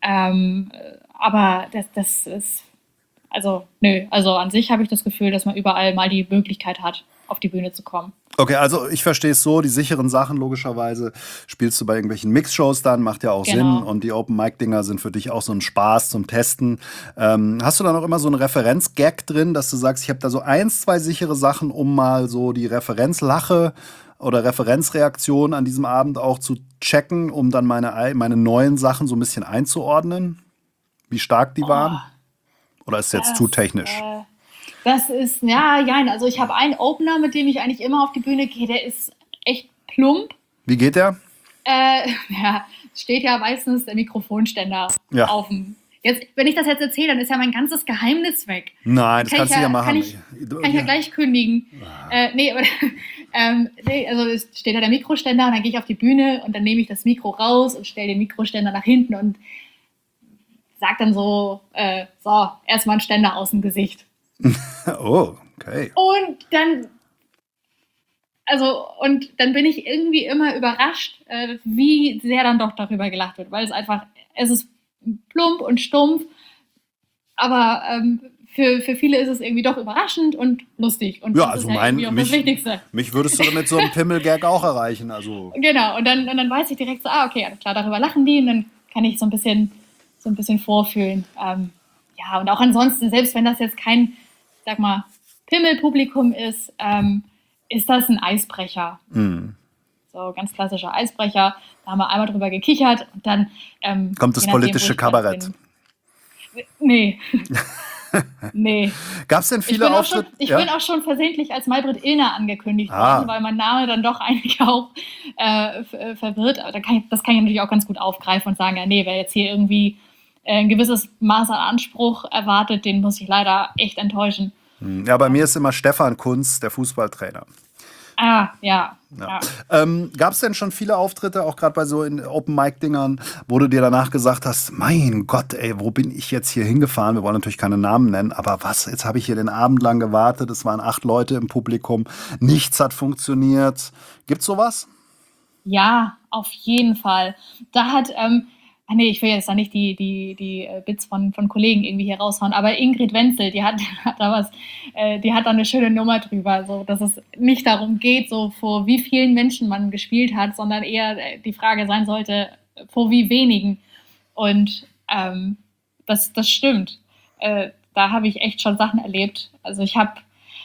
Aber das ist... Also an sich habe ich das Gefühl, dass man überall mal die Möglichkeit hat, auf die Bühne zu kommen. Okay, also ich verstehe es so, die sicheren Sachen logischerweise spielst du bei irgendwelchen Mix-Shows dann, macht ja auch Sinn. Und die Open-Mic-Dinger sind für dich auch so ein Spaß zum Testen. Hast du da noch immer so einen Referenz-Gag drin, dass du sagst, ich habe da so 1, 2 sichere Sachen, um mal so die Referenzlache oder Referenzreaktion an diesem Abend auch zu checken, um dann meine neuen Sachen so ein bisschen einzuordnen? Wie stark die waren? Oder ist es jetzt zu technisch? Das ist, ja, jein. Also ich habe einen Opener, mit dem ich eigentlich immer auf die Bühne gehe, der ist echt plump. Wie geht der? Ja, steht ja meistens der Mikrofonständer Ja. auf dem. Jetzt, wenn ich das jetzt erzähle, dann ist ja mein ganzes Geheimnis weg. Nein, das kannst du ja machen. Kann ich ja gleich kündigen. Nee, aber nee, also es steht da der Mikroständer und dann gehe ich auf die Bühne und dann nehme ich das Mikro raus und stelle den Mikroständer nach hinten und sage dann so, so, erstmal einen Ständer aus dem Gesicht. Oh, okay. Und dann bin ich irgendwie immer überrascht, wie sehr dann doch darüber gelacht wird, weil es ist plump und stumpf, aber für viele ist es irgendwie doch überraschend und lustig. Und Ja, das also ist ja irgendwie auch das Wichtigste. mich würdest du mit so einem Pimmel-Gag auch erreichen. Also. Genau, und dann weiß ich direkt so, okay, alles klar, darüber lachen die und dann kann ich so ein bisschen vorfühlen. Ja, und auch ansonsten, selbst wenn das jetzt kein, sag mal, Pimmelpublikum ist das ein Eisbrecher. So, ganz klassischer Eisbrecher. Da haben wir einmal drüber gekichert und dann kommt das politische Kabarett. Nee. Nee. Gab es denn viele Auftritte? Ich bin auch schon versehentlich als Maybrit Illner angekündigt worden, weil mein Name dann doch einige auch verwirrt. Aber das kann ich natürlich auch ganz gut aufgreifen und sagen, ja, nee, wer jetzt hier irgendwie ein gewisses Maß an Anspruch erwartet, den muss ich leider echt enttäuschen. Ja, bei mir ist immer Stefan Kunz, der Fußballtrainer. Ja. Gab es denn schon viele Auftritte, auch gerade bei so Open-Mic-Dingern, wo du dir danach gesagt hast, mein Gott, ey, wo bin ich jetzt hier hingefahren? Wir wollen natürlich keine Namen nennen, aber was, jetzt habe ich hier den Abend lang gewartet, es waren 8 Leute im Publikum, nichts hat funktioniert. Gibt's sowas? Ja, auf jeden Fall. Da hat, ich will jetzt da nicht die Bits von Kollegen irgendwie hier raushauen, aber Ingrid Wenzel, die hat da eine schöne Nummer drüber, so, dass es nicht darum geht, so vor wie vielen Menschen man gespielt hat, sondern eher die Frage sein sollte, vor wie wenigen. Und das stimmt. Da habe ich echt schon Sachen erlebt. Also ich habe,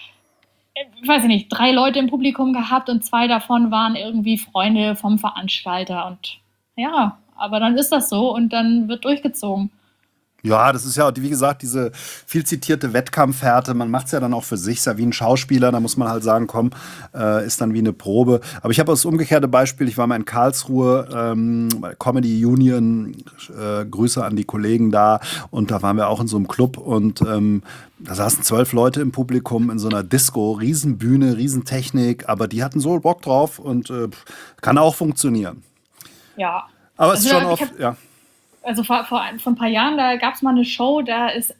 weiß ich nicht, 3 Leute im Publikum gehabt und 2 davon waren irgendwie Freunde vom Veranstalter und ja, aber dann ist das so und dann wird durchgezogen. Ja, das ist ja, wie gesagt, diese viel zitierte Wettkampfhärte. Man macht es ja dann auch für sich, ist ja wie ein Schauspieler. Da muss man halt sagen, komm, ist dann wie eine Probe. Aber ich habe das umgekehrte Beispiel. Ich war mal in Karlsruhe bei Comedy Union. Grüße an die Kollegen da. Und da waren wir auch in so einem Club. Und da saßen 12 Leute im Publikum in so einer Disco. Riesenbühne, Riesentechnik. Aber die hatten so Bock drauf und kann auch funktionieren. Ja. Aber es ist schon oft, ja. Also vor ein paar Jahren, da gab es mal eine Show, da ist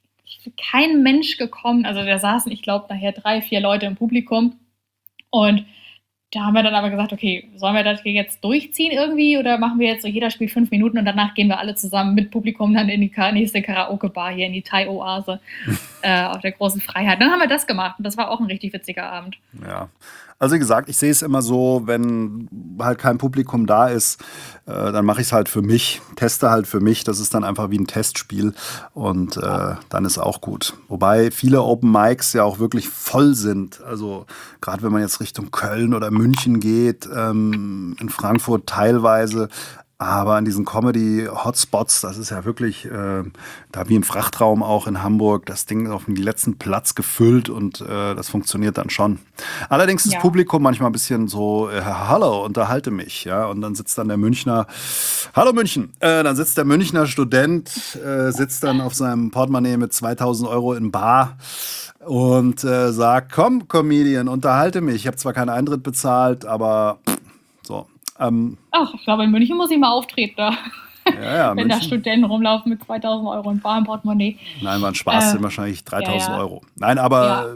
kein Mensch gekommen. Also da saßen, ich glaube, nachher 3, 4 Leute im Publikum. Und da haben wir dann aber gesagt, okay, sollen wir das hier jetzt durchziehen irgendwie oder machen wir jetzt so, jeder spielt 5 Minuten und danach gehen wir alle zusammen mit Publikum dann in die nächste Karaoke-Bar hier, in die Thai-Oase auf der großen Freiheit. Dann haben wir das gemacht und das war auch ein richtig witziger Abend. Ja. Also wie gesagt, ich sehe es immer so, wenn halt kein Publikum da ist, dann mache ich es halt für mich, teste halt für mich. Das ist dann einfach wie ein Testspiel und dann ist auch gut. Wobei viele Open Mics ja auch wirklich voll sind. Also gerade wenn man jetzt Richtung Köln oder München geht, in Frankfurt teilweise. Aber an diesen Comedy-Hotspots, das ist ja wirklich, da wie im Frachtraum auch in Hamburg, das Ding auf den letzten Platz gefüllt und das funktioniert dann schon. Allerdings ist das Publikum manchmal ein bisschen so, hallo, unterhalte mich. Ja? Und dann sitzt dann der Münchner, hallo München, dann sitzt der Münchner Student, sitzt dann auf seinem Portemonnaie mit 2.000 € in Bar und sagt, komm Comedian, unterhalte mich. Ich habe zwar keinen Eintritt bezahlt, aber so. Ich glaube, in München muss ich mal auftreten da. Ja, wenn da Studenten rumlaufen mit 2.000 € in Bar im Portemonnaie. Nein, war ein Spaß, sind wahrscheinlich 3.000 €. Nein, aber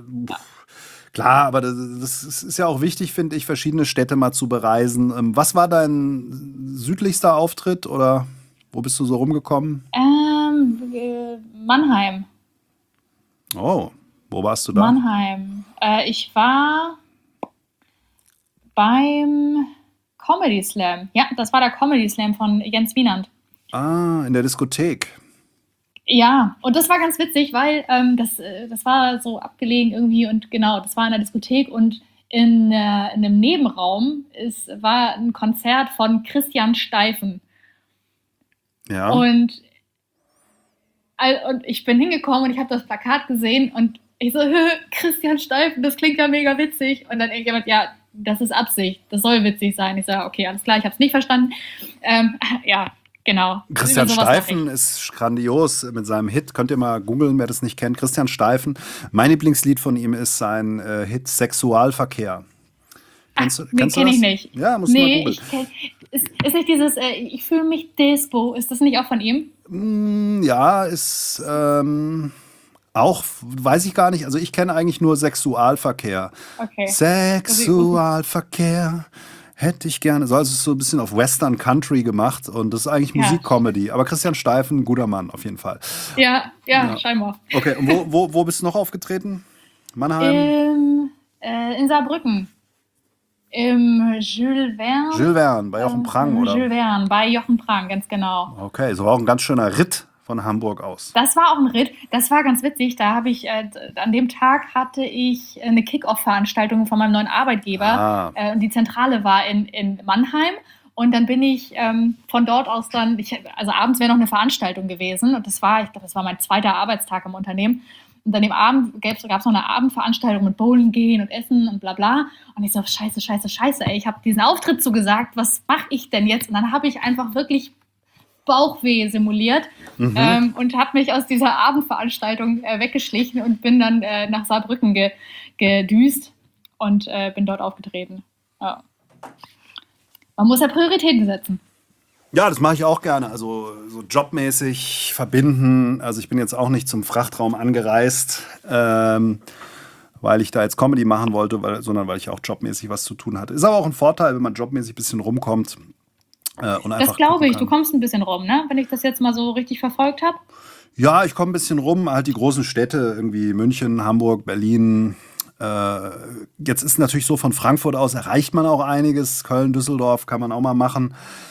klar, aber das ist ja auch wichtig, finde ich, verschiedene Städte mal zu bereisen. Was war dein südlichster Auftritt oder wo bist du so rumgekommen? Mannheim. Oh, wo warst du da? Mannheim. Ich war beim Comedy Slam. Ja, das war der Comedy Slam von Jens Wienand. In der Diskothek. Ja, und das war ganz witzig, weil das war so abgelegen irgendwie und genau, das war in der Diskothek und in einem Nebenraum war ein Konzert von Christian Steifen. Ja. Und ich bin hingekommen und ich habe das Plakat gesehen und Ich so, Christian Steifen, das klingt ja mega witzig. Und dann irgendjemand, ja, das ist Absicht, das soll witzig sein. Ich sage, okay, alles klar, ich habe es nicht verstanden. Ja, genau. Christian Über sowas lache Steifen ist grandios mit seinem Hit. Könnt ihr mal googeln, wer das nicht kennt. Christian Steifen. Mein Lieblingslied von ihm ist sein Hit Sexualverkehr. Kennst du kenne ich das? nicht. Ja, musst du mal googeln. Ist nicht dieses, ich fühle mich Despo, ist das nicht auch von ihm? Ja, ist auch, weiß ich gar nicht. Also ich kenne eigentlich nur Sexualverkehr. Okay. Sexualverkehr hätte ich gerne. So, also es ist so ein bisschen auf Western Country gemacht und das ist eigentlich Ja. Musikcomedy. Aber Christian Steifen, guter Mann auf jeden Fall. Ja, scheinbar. Okay, und wo bist du noch aufgetreten? Mannheim? In Saarbrücken. Im Jules Verne. Jules Verne, bei Jochen Prang, oder? Jules Verne, bei Jochen Prang, ganz genau. Okay, so war auch ein ganz schöner Ritt von Hamburg aus. Das war auch ein Ritt, das war ganz witzig. Da habe ich, an dem Tag hatte ich eine Kick-Off-Veranstaltung von meinem neuen Arbeitgeber. Und die Zentrale war in Mannheim. Und dann bin ich von dort aus dann, also abends wäre noch eine Veranstaltung gewesen. Und ich glaube, das war mein zweiter Arbeitstag im Unternehmen. Und an dem Abend gab es noch eine Abendveranstaltung mit Bowlen gehen und Essen und bla bla. Und ich so, scheiße, ey, ich habe diesen Auftritt zugesagt, was mache ich denn jetzt? Und dann habe ich einfach wirklich Bauchweh simuliert und habe mich aus dieser Abendveranstaltung weggeschlichen und bin dann nach Saarbrücken gedüst und bin dort aufgetreten. Ja. Man muss ja Prioritäten setzen. Ja, das mache ich auch gerne. Also so jobmäßig verbinden. Also ich bin jetzt auch nicht zum Frachtraum angereist, weil ich da jetzt Comedy machen wollte, sondern weil ich auch jobmäßig was zu tun hatte. Ist aber auch ein Vorteil, wenn man jobmäßig ein bisschen rumkommt. Und das glaube ich. Du kommst ein bisschen rum, ne? Wenn ich das jetzt mal so richtig verfolgt habe. Ja, ich komme ein bisschen rum. Halt die großen Städte, irgendwie München, Hamburg, Berlin. Jetzt ist natürlich so, von Frankfurt aus erreicht man auch einiges. Köln, Düsseldorf kann man auch mal machen.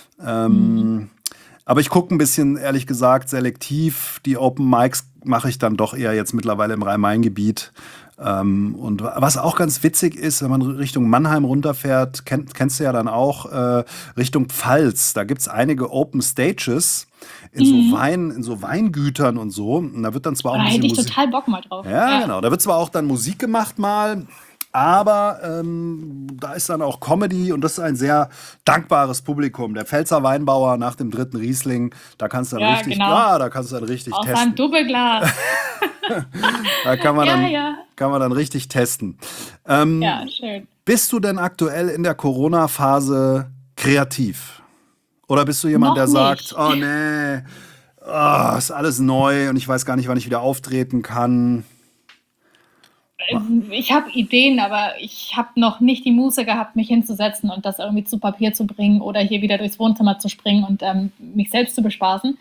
Aber ich gucke ein bisschen, ehrlich gesagt, selektiv. Die Open Mics mache ich dann doch eher jetzt mittlerweile im Rhein-Main-Gebiet. Und was auch ganz witzig ist, wenn man Richtung Mannheim runterfährt, kennst du ja dann auch, Richtung Pfalz. Da gibt es einige Open Stages in so Weingütern und so. Und da wird dann zwar auch Da ein bisschen hätte ich Musik. total Bock mal drauf. Ja, genau. Da wird zwar auch dann Musik gemacht mal, aber da ist dann auch Comedy und das ist ein sehr dankbares Publikum. Der Pfälzer Weinbauer nach dem dritten Riesling, da kannst du dann richtig, genau. ja, da kannst du dann richtig Aus testen. einem Doppelglas. Da kann man, Ja. kann man dann richtig testen. Ja, schön. Bist du denn aktuell in der Corona-Phase kreativ? Oder bist du jemand, Noch der nicht. sagt, oh nee, ist alles neu und ich weiß gar nicht, wann ich wieder auftreten kann? Ich habe Ideen, aber ich habe noch nicht die Muße gehabt, mich hinzusetzen und das irgendwie zu Papier zu bringen oder hier wieder durchs Wohnzimmer zu springen und mich selbst zu bespaßen.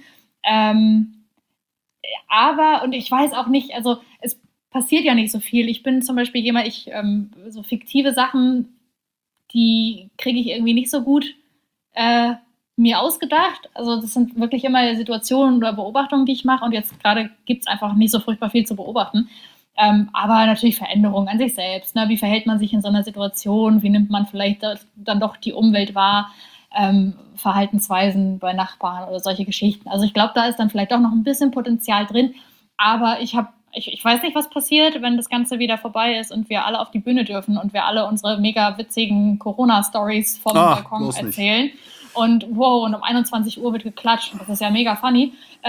Und ich weiß auch nicht, also es passiert ja nicht so viel. Ich bin zum Beispiel jemand, so fiktive Sachen, die kriege ich irgendwie nicht so gut mir ausgedacht. Also das sind wirklich immer Situationen oder Beobachtungen, die ich mache und jetzt gerade gibt es einfach nicht so furchtbar viel zu beobachten. Aber natürlich Veränderungen an sich selbst. Ne? Wie verhält man sich in so einer Situation? Wie nimmt man vielleicht dann doch die Umwelt wahr? Verhaltensweisen bei Nachbarn oder solche Geschichten. Also ich glaube, da ist dann vielleicht doch noch ein bisschen Potenzial drin. Aber ich weiß nicht, was passiert, wenn das Ganze wieder vorbei ist und wir alle auf die Bühne dürfen und wir alle unsere mega witzigen Corona-Stories vom Balkon erzählen. Und wow, und um 21 Uhr wird geklatscht und das ist ja mega funny.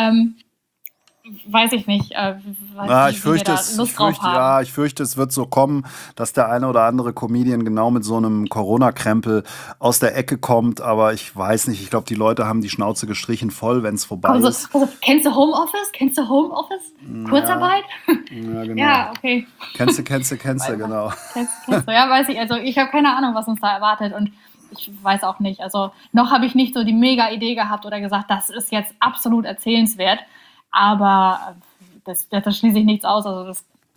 Weiß ich nicht, Ich fürchte, es wird so kommen, dass der eine oder andere Comedian genau mit so einem Corona-Krempel aus der Ecke kommt. Aber ich weiß nicht, ich glaube, die Leute haben die Schnauze gestrichen voll, wenn es vorbei ist. Also, kennst du Homeoffice? Kurzarbeit? Ja, genau. Ja, okay. Kennst du, genau. Kennst du? Ja, weiß ich. Also ich habe keine Ahnung, was uns da erwartet und ich weiß auch nicht. Also noch habe ich nicht so die mega Idee gehabt oder gesagt, das ist jetzt absolut erzählenswert. Aber das schließe ich nichts aus. Also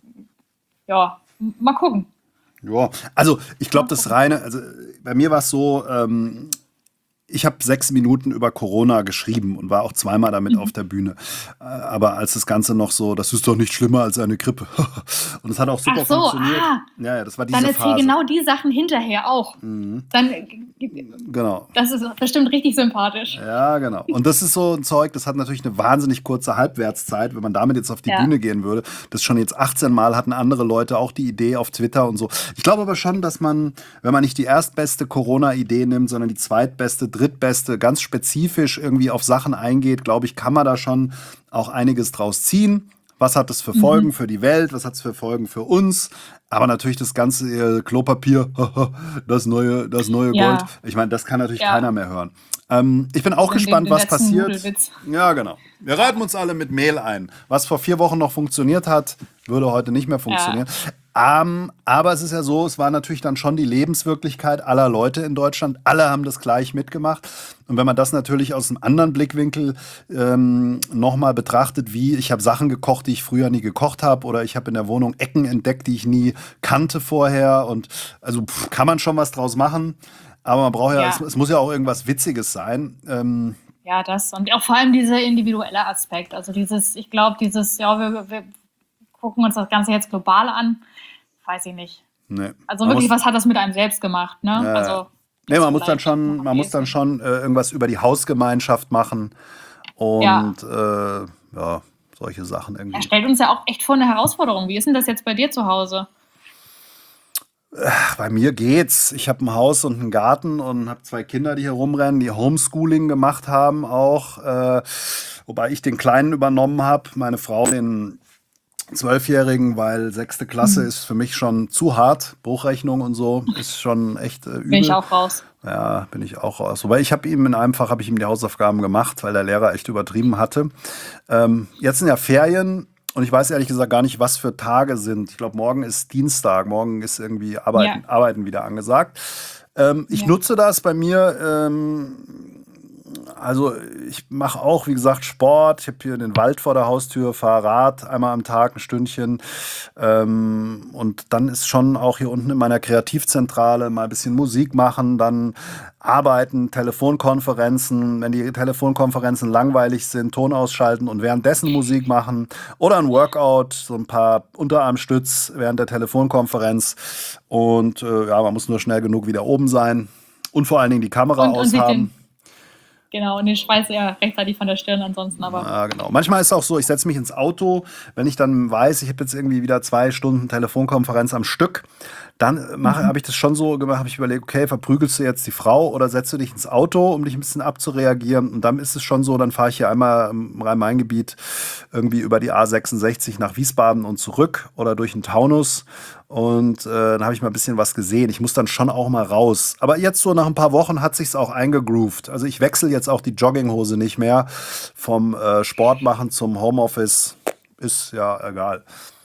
mal gucken. Ja, also ich glaube, also bei mir war es so, ich habe 6 Minuten über Corona geschrieben und war auch zweimal damit auf der Bühne. Aber als das Ganze noch so, das ist doch nicht schlimmer als eine Grippe. Und es hat auch super Ach so, funktioniert. Ja, das war diese dann erzähl Phase. genau die Sachen hinterher auch. Dann, Genau. das ist bestimmt richtig sympathisch. Ja, genau. Und das ist so ein Zeug, das hat natürlich eine wahnsinnig kurze Halbwertszeit, wenn man damit jetzt auf die Bühne gehen würde. Das schon jetzt 18 Mal hatten andere Leute auch die Idee auf Twitter und so. Ich glaube aber schon, dass man, wenn man nicht die erstbeste Corona-Idee nimmt, sondern die zweitbeste, drittbeste, ganz spezifisch irgendwie auf Sachen eingeht, glaube ich, kann man da schon auch einiges draus ziehen. Was hat das für Folgen für die Welt? Was hat es für Folgen für uns? Aber natürlich das ganze Klopapier, das neue Gold. Ich meine, das kann natürlich keiner mehr hören. Ich bin auch gespannt, was passiert. Nudelwitz. Ja, genau. Wir reiben uns alle mit Mehl ein. Was vor 4 Wochen noch funktioniert hat, würde heute nicht mehr funktionieren. Aber es ist ja so, es war natürlich dann schon die Lebenswirklichkeit aller Leute in Deutschland. Alle haben das gleich mitgemacht. Und wenn man das natürlich aus einem anderen Blickwinkel nochmal betrachtet, wie ich habe Sachen gekocht, die ich früher nie gekocht habe, oder ich habe in der Wohnung Ecken entdeckt, die ich nie kannte vorher. Und also kann man schon was draus machen. Aber man braucht es muss ja auch irgendwas Witziges sein. Ja, das und auch vor allem dieser individuelle Aspekt. Also ich glaube, wir gucken uns das Ganze jetzt global an. Weiß ich nicht. Nee. Also wirklich, was hat das mit einem selbst gemacht? Ne? Also, man muss dann schon irgendwas über die Hausgemeinschaft machen und solche Sachen irgendwie. Er stellt uns ja auch echt vor eine Herausforderung. Wie ist denn das jetzt bei dir zu Hause? Bei mir geht's. Ich habe ein Haus und einen Garten und habe 2 Kinder, die hier rumrennen, die Homeschooling gemacht haben auch. Wobei ich den Kleinen übernommen habe, meine Frau den 12-Jährigen, weil 6. Klasse ist für mich schon zu hart. Bruchrechnung und so ist schon echt übel. Bin ich auch raus. Ja, bin ich auch raus. Wobei ich habe ihm in einem Fach die Hausaufgaben gemacht, weil der Lehrer echt übertrieben hatte. Jetzt sind ja Ferien. Und ich weiß ehrlich gesagt gar nicht, was für Tage sind. Ich glaube, morgen ist Dienstag. Morgen ist irgendwie Arbeiten wieder angesagt. Ich nutze das bei mir. Also ich mache auch, wie gesagt, Sport. Ich habe hier den Wald vor der Haustür, fahre Rad einmal am Tag ein Stündchen. Und dann ist schon auch hier unten in meiner Kreativzentrale mal ein bisschen Musik machen, dann arbeiten, Telefonkonferenzen. Wenn die Telefonkonferenzen langweilig sind, Ton ausschalten und währenddessen Musik machen. Oder ein Workout, so ein paar Unterarmstütz während der Telefonkonferenz. Und man muss nur schnell genug wieder oben sein. Und vor allen Dingen die Kamera aushaben. Genau, und den Schweiß ja rechtzeitig von der Stirn ansonsten. Aber ja, genau. Manchmal ist es auch so, ich setze mich ins Auto, wenn ich dann weiß, ich habe jetzt irgendwie wieder 2 Stunden Telefonkonferenz am Stück, dann habe ich das schon so gemacht, habe ich überlegt, okay, verprügelst du jetzt die Frau oder setzt du dich ins Auto, um dich ein bisschen abzureagieren? Und dann ist es schon so, dann fahre ich hier einmal im Rhein-Main-Gebiet irgendwie über die A66 nach Wiesbaden und zurück oder durch den Taunus. Und dann habe ich mal ein bisschen was gesehen. Ich muss dann schon auch mal raus. Aber jetzt so nach ein paar Wochen hat sich's auch eingegroovt. Also ich wechsle jetzt auch die Jogginghose nicht mehr. Vom Sport machen zum Homeoffice ist ja egal.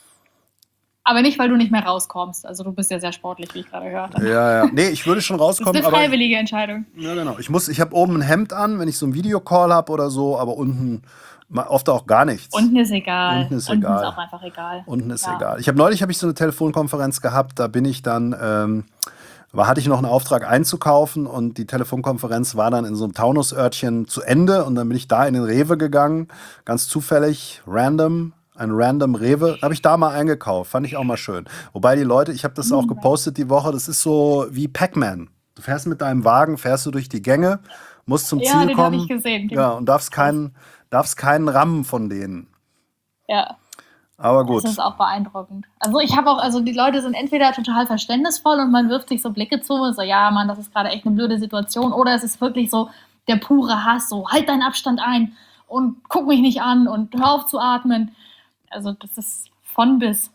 Aber nicht, weil du nicht mehr rauskommst. Also du bist ja sehr sportlich, wie ich gerade hörte. Ja. Nee, ich würde schon rauskommen. Das ist eine freiwillige Entscheidung. Ja, genau. Ich habe oben ein Hemd an, wenn ich so einen Videocall habe oder so, aber unten oft auch gar nichts. Unten ist egal. Unten ist auch einfach egal. Unten ist egal. Neulich habe ich so eine Telefonkonferenz gehabt, da bin ich dann, hatte ich noch einen Auftrag einzukaufen und die Telefonkonferenz war dann in so einem Taunusörtchen zu Ende und dann bin ich da in den Rewe gegangen, ganz zufällig, ein random Rewe, habe ich da mal eingekauft, fand ich auch mal schön. Wobei die Leute, ich habe das auch gepostet die Woche, das ist so wie Pac-Man. Du fährst mit deinem Wagen, fährst du durch die Gänge, musst zum Ziel kommen. Ja, den habe ich gesehen. Ja, und darfst keinen rammen von denen. Ja. Aber gut. Das ist auch beeindruckend. Also die Leute sind entweder total verständnisvoll und man wirft sich so Blicke zu und so, ja, Mann, das ist gerade echt eine blöde Situation. Oder es ist wirklich so der pure Hass, so halt deinen Abstand ein und guck mich nicht an und hör auf zu atmen. Also das ist von bis.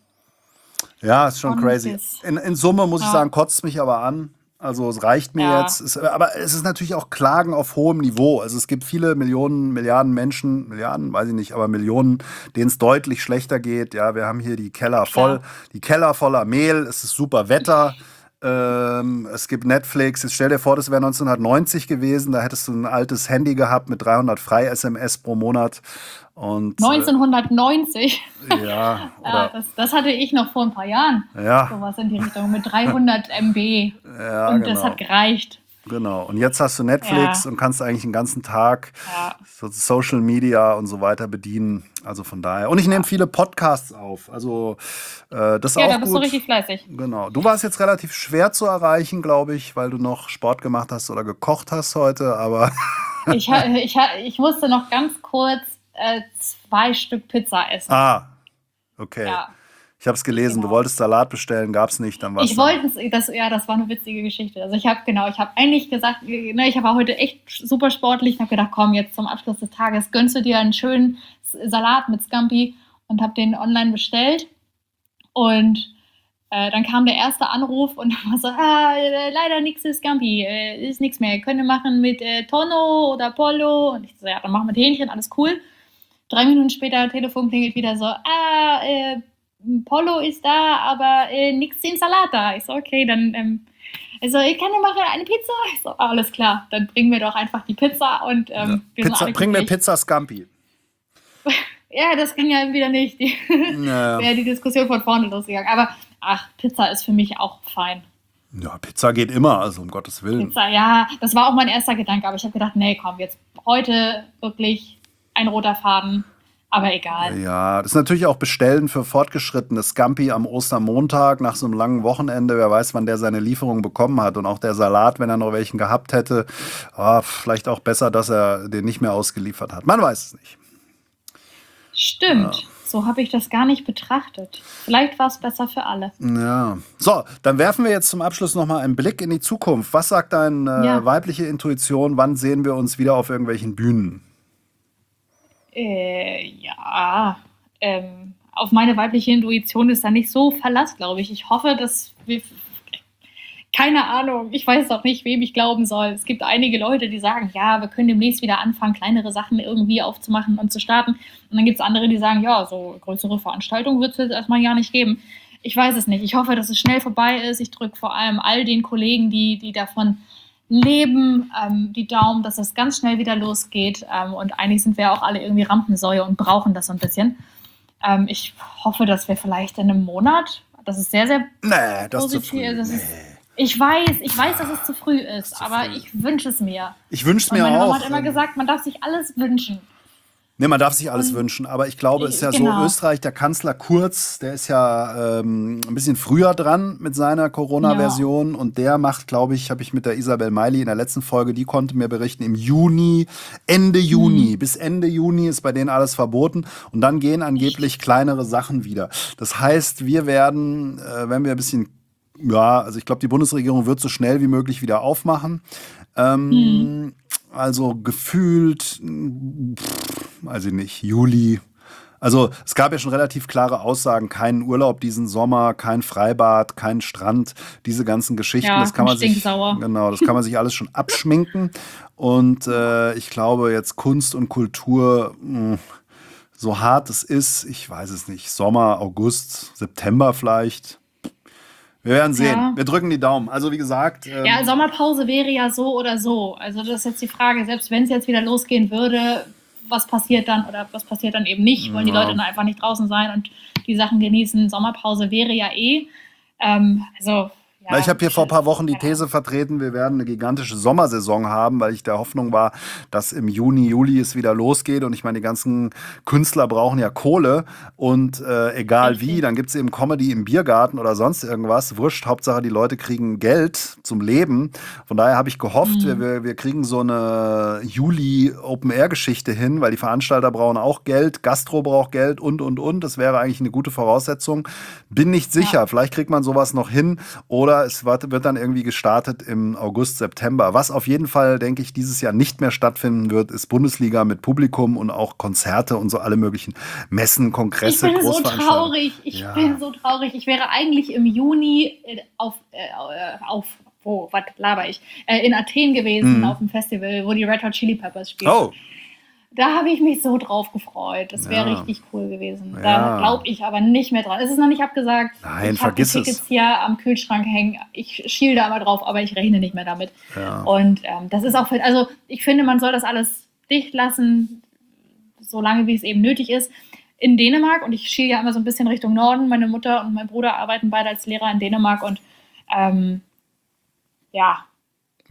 Ja, ist schon crazy. In Summe muss ich sagen, kotzt es mich aber an. Also es reicht mir jetzt. Aber es ist natürlich auch Klagen auf hohem Niveau. Also es gibt viele Milliarden Menschen, weiß ich nicht, aber Millionen, denen es deutlich schlechter geht. Ja, wir haben hier die Keller voller Mehl, es ist super Wetter. Es gibt Netflix. Jetzt stell dir vor, das wäre 1990 gewesen. Da hättest du ein altes Handy gehabt mit 300 Frei-SMS pro Monat. Und, 1990? Ja. Das hatte ich noch vor ein paar Jahren. Ja. Sowas in die Richtung mit 300 MB. Ja, und das hat gereicht. Genau. Und jetzt hast du Netflix Ja, und kannst eigentlich den ganzen Tag ja, so Social Media und so weiter bedienen. Also von daher. Und ich nehme ja. viele Podcasts auf. Also das ist Ja, da auch bist du gut. richtig fleißig. Genau. Du warst jetzt relativ schwer zu erreichen, glaube ich, weil du noch Sport gemacht hast oder gekocht hast heute. Aber Ich musste noch ganz kurz 2 Stück Pizza essen. okay. Ja, Ich habe es gelesen. Du genau. wolltest Salat bestellen, gab es nicht. Dann war es Ich dann. wollte es, das war eine witzige Geschichte. Also ich habe eigentlich gesagt, ne, ich war heute echt super sportlich und habe gedacht, komm, jetzt zum Abschluss des Tages gönnst du dir einen schönen Salat mit Scampi und habe den online bestellt. Und dann kam der erste Anruf und dann war so, leider nichts für Scampi, ist nichts mehr. Können wir machen mit Tonno oder Pollo? Und ich so, ja, dann machen wir mit Hähnchen, alles cool. 3 Minuten später, Telefon klingelt wieder so, Polo ist da, aber nichts im Salat da. Ich so, okay, dann, also ich kann dir machen eine Pizza. Ich so, alles klar, dann bringen wir doch einfach die Pizza und Ja. wir sind alle Bring mir glücklich. Pizza Scampi. Ja, das ging ja wieder nicht. Ja. Wäre die Diskussion von vorne losgegangen. Aber ach, Pizza ist für mich auch fein. Ja, Pizza geht immer, also um Gottes Willen. Pizza, ja, das war auch mein erster Gedanke, aber ich habe gedacht, nee, komm, jetzt heute wirklich ein roter Faden, aber egal. Ja, das ist natürlich auch Bestellen für Fortgeschrittene. Scampi am Ostermontag nach so einem langen Wochenende. Wer weiß, wann der seine Lieferung bekommen hat. Und auch der Salat, wenn er noch welchen gehabt hätte. Vielleicht auch besser, dass er den nicht mehr ausgeliefert hat. Man weiß es nicht. Stimmt, so habe ich das gar nicht betrachtet. Vielleicht war es besser für alle. Ja. So, dann werfen wir jetzt zum Abschluss nochmal einen Blick in die Zukunft. Was sagt deine Ja, weibliche Intuition? Wann sehen wir uns wieder auf irgendwelchen Bühnen? ja, auf meine weibliche Intuition ist da nicht so Verlass, glaube ich. Ich hoffe, dass wir, keine Ahnung, ich weiß doch nicht, wem ich glauben soll. Es gibt einige Leute, die sagen, ja, wir können demnächst wieder anfangen, kleinere Sachen irgendwie aufzumachen und zu starten. Und dann gibt es andere, die sagen, ja, so größere Veranstaltungen wird es jetzt erstmal gar nicht geben. Ich weiß es nicht. Ich hoffe, dass es schnell vorbei ist. Ich drücke vor allem all den Kollegen, die davon leben, die Daumen, dass es ganz schnell wieder losgeht. Und eigentlich sind wir auch alle irgendwie Rampensäue und brauchen das so ein bisschen. Ich hoffe, dass wir vielleicht in einem Monat, das ist sehr, sehr Nee, das ist zu positiv. früh. Das Nee, ist, ich weiß, dass es zu früh ist, zu aber früh. ich wünsche es mir. Ich wünsche es Und mir meine Mama auch. hat immer gesagt, man darf sich alles wünschen. Nee, man darf sich alles Und wünschen, aber ich glaube, es ist ja so, genau. Österreich, der Kanzler Kurz, der ist ja ein bisschen früher dran mit seiner Ja. Corona-Version und der macht, glaube ich, habe ich mit der Isabel Meili in der letzten Folge, die konnte mir berichten, im Juni, Ende Juni, bis Ende Juni ist bei denen alles verboten und dann gehen angeblich kleinere Sachen wieder. Das heißt, wir werden, wenn wir ein bisschen, ja, also ich glaube, die Bundesregierung wird so schnell wie möglich wieder aufmachen. Hm. Also gefühlt, weiß ich nicht, Juli. Also es gab ja schon relativ klare Aussagen, keinen Urlaub diesen Sommer, kein Freibad, kein Strand, diese ganzen Geschichten, Ja, das kann bin man sich, stinksauer. genau, das kann man sich alles schon abschminken. Und ich glaube jetzt Kunst und Kultur, so hart es ist, ich weiß es nicht, Sommer, August, September vielleicht. Wir werden sehen. Ja. Wir drücken die Daumen. Also wie gesagt, Ja, Sommerpause wäre ja so oder so. Also das ist jetzt die Frage, selbst wenn es jetzt wieder losgehen würde, was passiert dann oder was passiert dann eben nicht? Wollen die Leute dann einfach nicht draußen sein und die Sachen genießen? Sommerpause wäre ja eh. Also, Na, ich ja, habe hier vor ein paar Wochen die keine Ahnung. These vertreten, wir werden eine gigantische Sommersaison haben, weil ich der Hoffnung war, dass im Juni, Juli es wieder losgeht. Und ich meine, die ganzen Künstler brauchen ja Kohle. Und egal wie, Richtig. dann gibt es eben Comedy im Biergarten oder sonst irgendwas. Wurscht, Hauptsache die Leute kriegen Geld zum Leben. Von daher habe ich gehofft, wir kriegen so eine Juli-Open-Air-Geschichte hin, weil die Veranstalter brauchen auch Geld, Gastro braucht Geld und. Das wäre eigentlich eine gute Voraussetzung. Bin nicht sicher, Ja. vielleicht kriegt man sowas noch hin oder es wird dann irgendwie gestartet im August, September. Was auf jeden Fall, denke ich, dieses Jahr nicht mehr stattfinden wird, ist Bundesliga mit Publikum und auch Konzerte und so alle möglichen Messen, Ich Kongresse, bin so Großveranstaltungen. traurig. Ich Ja. bin so traurig. Ich wäre eigentlich im Juni was laber ich? In Athen gewesen auf dem Festival, wo die Red Hot Chili Peppers spielen. Oh, Da habe ich mich so drauf gefreut. Das wäre Ja. richtig cool gewesen. Ja. Da glaube ich aber nicht mehr dran. Es ist noch nicht abgesagt. Nein, Ich habe die vergiss es. Tickets hier am Kühlschrank hängen. Ich schiel da mal drauf, aber ich rechne nicht mehr damit. Ja. Und das ist auch, also ich finde, man soll das alles dicht lassen, solange wie es eben nötig ist. In Dänemark, und ich schiele ja immer so ein bisschen Richtung Norden, meine Mutter und mein Bruder arbeiten beide als Lehrer in Dänemark und ja,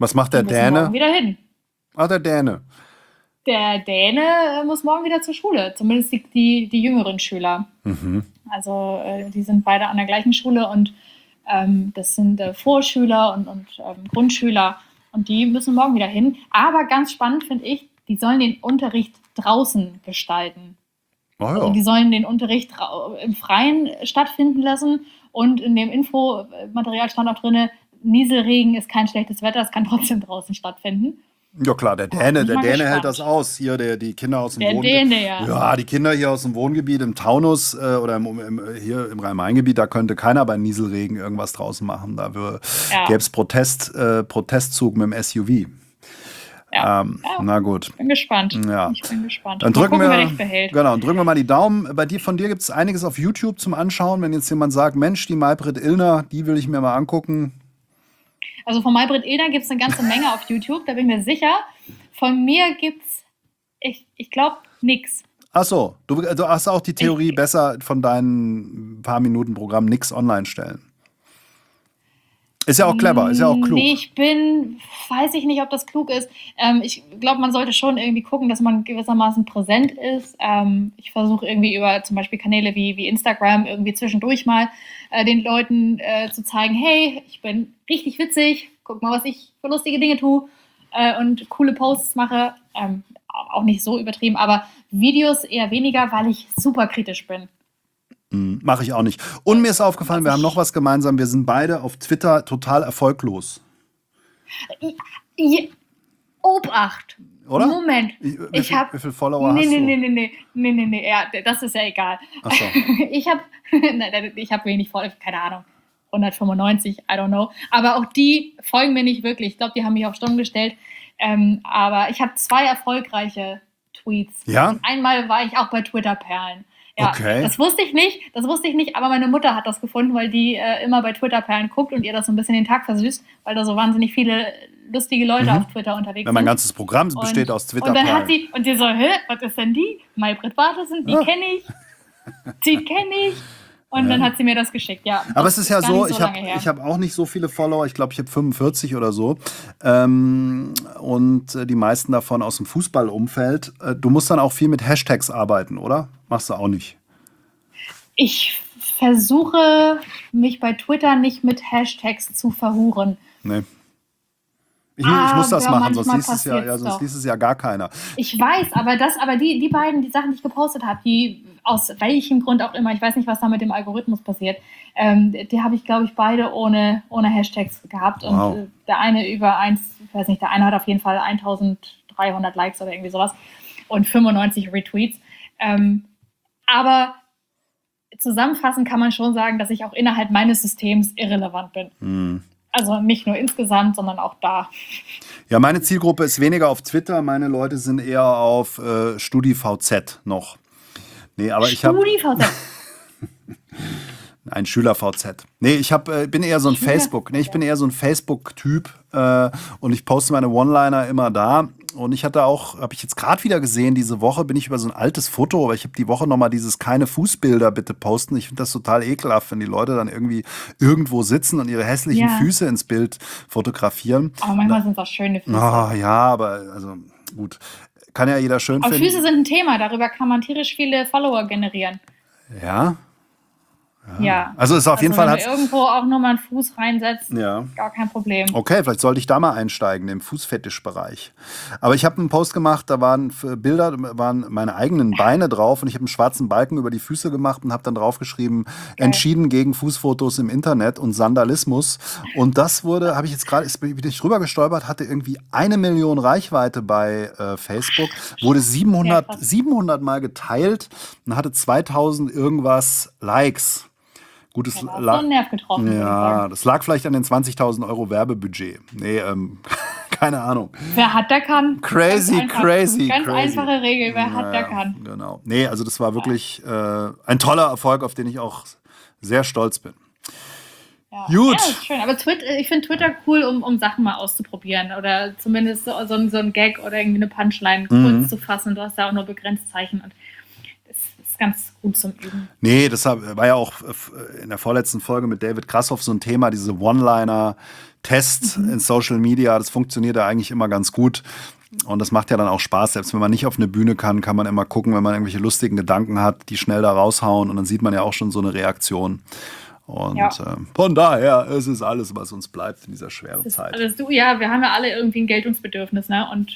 Was macht der Die müssen morgen Däne? wieder hin. Ach, der Däne. Der Däne muss morgen wieder zur Schule, zumindest die jüngeren Schüler. Also die sind beide an der gleichen Schule und das sind Vorschüler und Grundschüler und die müssen morgen wieder hin. Aber ganz spannend finde ich, die sollen den Unterricht draußen gestalten. Oh Also ja. die sollen den Unterricht im Freien stattfinden lassen und in dem Infomaterial stand auch drin, Nieselregen ist kein schlechtes Wetter, es kann trotzdem draußen stattfinden. Ja klar, der bin Däne ich mal hält gespannt. das aus. Hier, die Kinder aus dem Der Wohngebiet. Däne, ja. Ja, die Kinder hier aus dem Wohngebiet im Taunus oder hier im Rhein-Main-Gebiet, da könnte keiner bei Nieselregen irgendwas draußen machen. Da Ja. gäbe es Protestzug mit dem SUV. Ja. Na gut. Bin gespannt. Ja. Ich bin gespannt. Dann Mal drücken gucken, wer wir, dich behält. genau, und drücken wir mal die Daumen. Von dir gibt es einiges auf YouTube zum Anschauen. Wenn jetzt jemand sagt, Mensch, die Maybrit Illner, die will ich mir mal angucken. Also von Maybrit Illner gibt es eine ganze Menge auf YouTube, da bin ich mir sicher. Von mir gibt's, ich glaube, nix. Ach so, du hast auch die Theorie, besser von deinen paar Minuten Programm nichts online stellen. Ist ja auch clever, ist ja auch klug. Nee, weiß ich nicht, ob das klug ist. Ich glaube, man sollte schon irgendwie gucken, dass man gewissermaßen präsent ist. Ich versuche irgendwie über zum Beispiel Kanäle wie Instagram irgendwie zwischendurch mal den Leuten zu zeigen, hey, ich bin richtig witzig, guck mal, was ich für lustige Dinge tue und coole Posts mache. Auch nicht so übertrieben, aber Videos eher weniger, weil ich super kritisch bin. Mache ich auch nicht. Und mir ist aufgefallen, wir haben noch was gemeinsam. Wir sind beide auf Twitter total erfolglos. Obacht! Oder? Moment. Wie Wie viele Follower hast du? Nee. Ja, das ist ja egal. Ach so. Ich habe wenig Follower, keine Ahnung. 195, I don't know. Aber auch die folgen mir nicht wirklich. Ich glaube, die haben mich auf Stumm gestellt. Aber ich habe 2 erfolgreiche Tweets. Ja? Und einmal war ich auch bei Twitter-Perlen. Ja, Okay. das wusste ich nicht, aber meine Mutter hat das gefunden, weil die immer bei Twitter-Perlen guckt und ihr das so ein bisschen den Tag versüßt, weil da so wahnsinnig viele lustige Leute auf Twitter unterwegs Wenn mein sind. ganzes Programm besteht aus Und dann hat Twitter-Perlen. sie so, was ist denn die? Maybrit Bartesen, die kenne ich. Die kenne ich. Und dann hat sie mir das geschickt, ja. Aber Das es ist ja gar so, nicht ich lange her. habe auch nicht so viele Follower. Ich glaube, ich habe 45 oder so. Und die meisten davon aus dem Fußballumfeld. Du musst dann auch viel mit Hashtags arbeiten, oder? Machst du auch nicht? Ich versuche, mich bei Twitter nicht mit Hashtags zu verhuren. Nee. Ich muss das Aber machen, sonst manchmal liest es ja gar keiner. Ich weiß, aber die beiden, die Sachen, die ich gepostet habe, die aus welchem Grund auch immer, ich weiß nicht, was da mit dem Algorithmus passiert, die habe ich, glaube ich, beide ohne Hashtags gehabt. Und Wow. der eine ich weiß nicht, der eine hat auf jeden Fall 1300 Likes oder irgendwie sowas und 95 Retweets. Aber zusammenfassend kann man schon sagen, dass ich auch innerhalb meines Systems irrelevant bin. Also nicht nur insgesamt, sondern auch da. Ja, meine Zielgruppe ist weniger auf Twitter. Meine Leute sind eher auf StudiVZ noch. Nee, aber ich habe StudiVZ. ein Schüler-VZ. Nee, bin eher so ein ich bin eher so ein Facebook-Typ und ich poste meine One-Liner immer da. Und habe ich jetzt gerade wieder gesehen, diese Woche bin ich über so ein altes Foto, aber ich habe die Woche nochmal dieses keine Fußbilder bitte posten. Ich finde das total ekelhaft, wenn die Leute dann irgendwie irgendwo sitzen und ihre hässlichen Ja. Füße ins Bild fotografieren. Aber manchmal sind es auch schöne Füße. Ah, ja, aber also gut. Kann ja jeder schön Aber finden. Füße sind ein Thema, darüber kann man tierisch viele Follower generieren. Ja. Ja. Also ist auf jeden Fall wenn du irgendwo auch nur mal einen Fuß reinsetzt, Ja. gar kein Problem. Okay, vielleicht sollte ich da mal einsteigen, im Fußfetischbereich. Aber ich habe einen Post gemacht, da waren Bilder, waren meine eigenen Beine drauf und ich habe einen schwarzen Balken über die Füße gemacht und habe dann draufgeschrieben, entschieden gegen Fußfotos im Internet und Sandalismus. Und das habe ich jetzt gerade, bin ich rüber gestolpert, hatte irgendwie 1 Million Reichweite bei Facebook, wurde 700 Mal geteilt und hatte 2000 irgendwas Likes. Gutes Da hast du einen Nerv getroffen, würde ich Ja, sagen. das lag vielleicht an den 20.000 Euro Werbebudget. Nee, keine Ahnung. Wer hat, der kann. Crazy. Ganz einfache Regel, wer hat, der kann. Genau. Nee, also das war wirklich ein toller Erfolg, auf den ich auch sehr stolz bin. Ja. Gut. Ja, ist schön. Aber ich finde Twitter cool, um Sachen mal auszuprobieren. Oder zumindest so ein Gag oder irgendwie eine Punchline kurz zu fassen. Du hast ja auch nur begrenzt Zeichen. Und das ist ganz gut zum Üben. Nee, das war ja auch in der vorletzten Folge mit David Krassoff so ein Thema, diese One-Liner-Tests in Social Media. Das funktioniert ja eigentlich immer ganz gut. Und das macht ja dann auch Spaß. Selbst wenn man nicht auf eine Bühne kann man immer gucken, wenn man irgendwelche lustigen Gedanken hat, die schnell da raushauen. Und dann sieht man ja auch schon so eine Reaktion. Und von daher, es ist alles, was uns bleibt in dieser schweren Zeit. Wir haben ja alle irgendwie ein Geltungsbedürfnis, ne? Und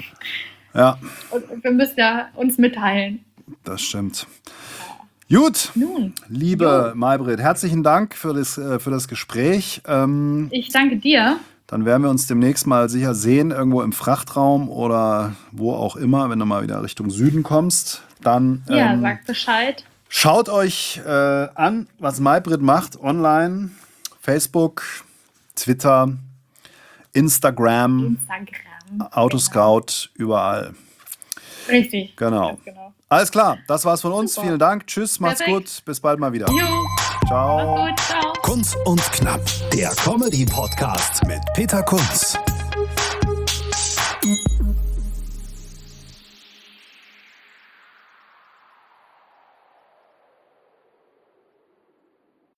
wir müssen ja uns mitteilen. Das stimmt. Gut, liebe Maybrit, herzlichen Dank für das Gespräch. Ich danke dir. Dann werden wir uns demnächst mal sicher sehen, irgendwo im Frachtraum oder wo auch immer, wenn du mal wieder Richtung Süden kommst. Dann sag Bescheid. Schaut euch an, was Maybrit macht online. Facebook, Twitter, Instagram. Autoscout, überall. Richtig. Genau. Alles klar, das war's von uns. Super. Vielen Dank. Tschüss, macht's gut. Bis bald mal wieder. Ciao. Kunz und Knapp, der Comedy-Podcast mit Peter Kunz.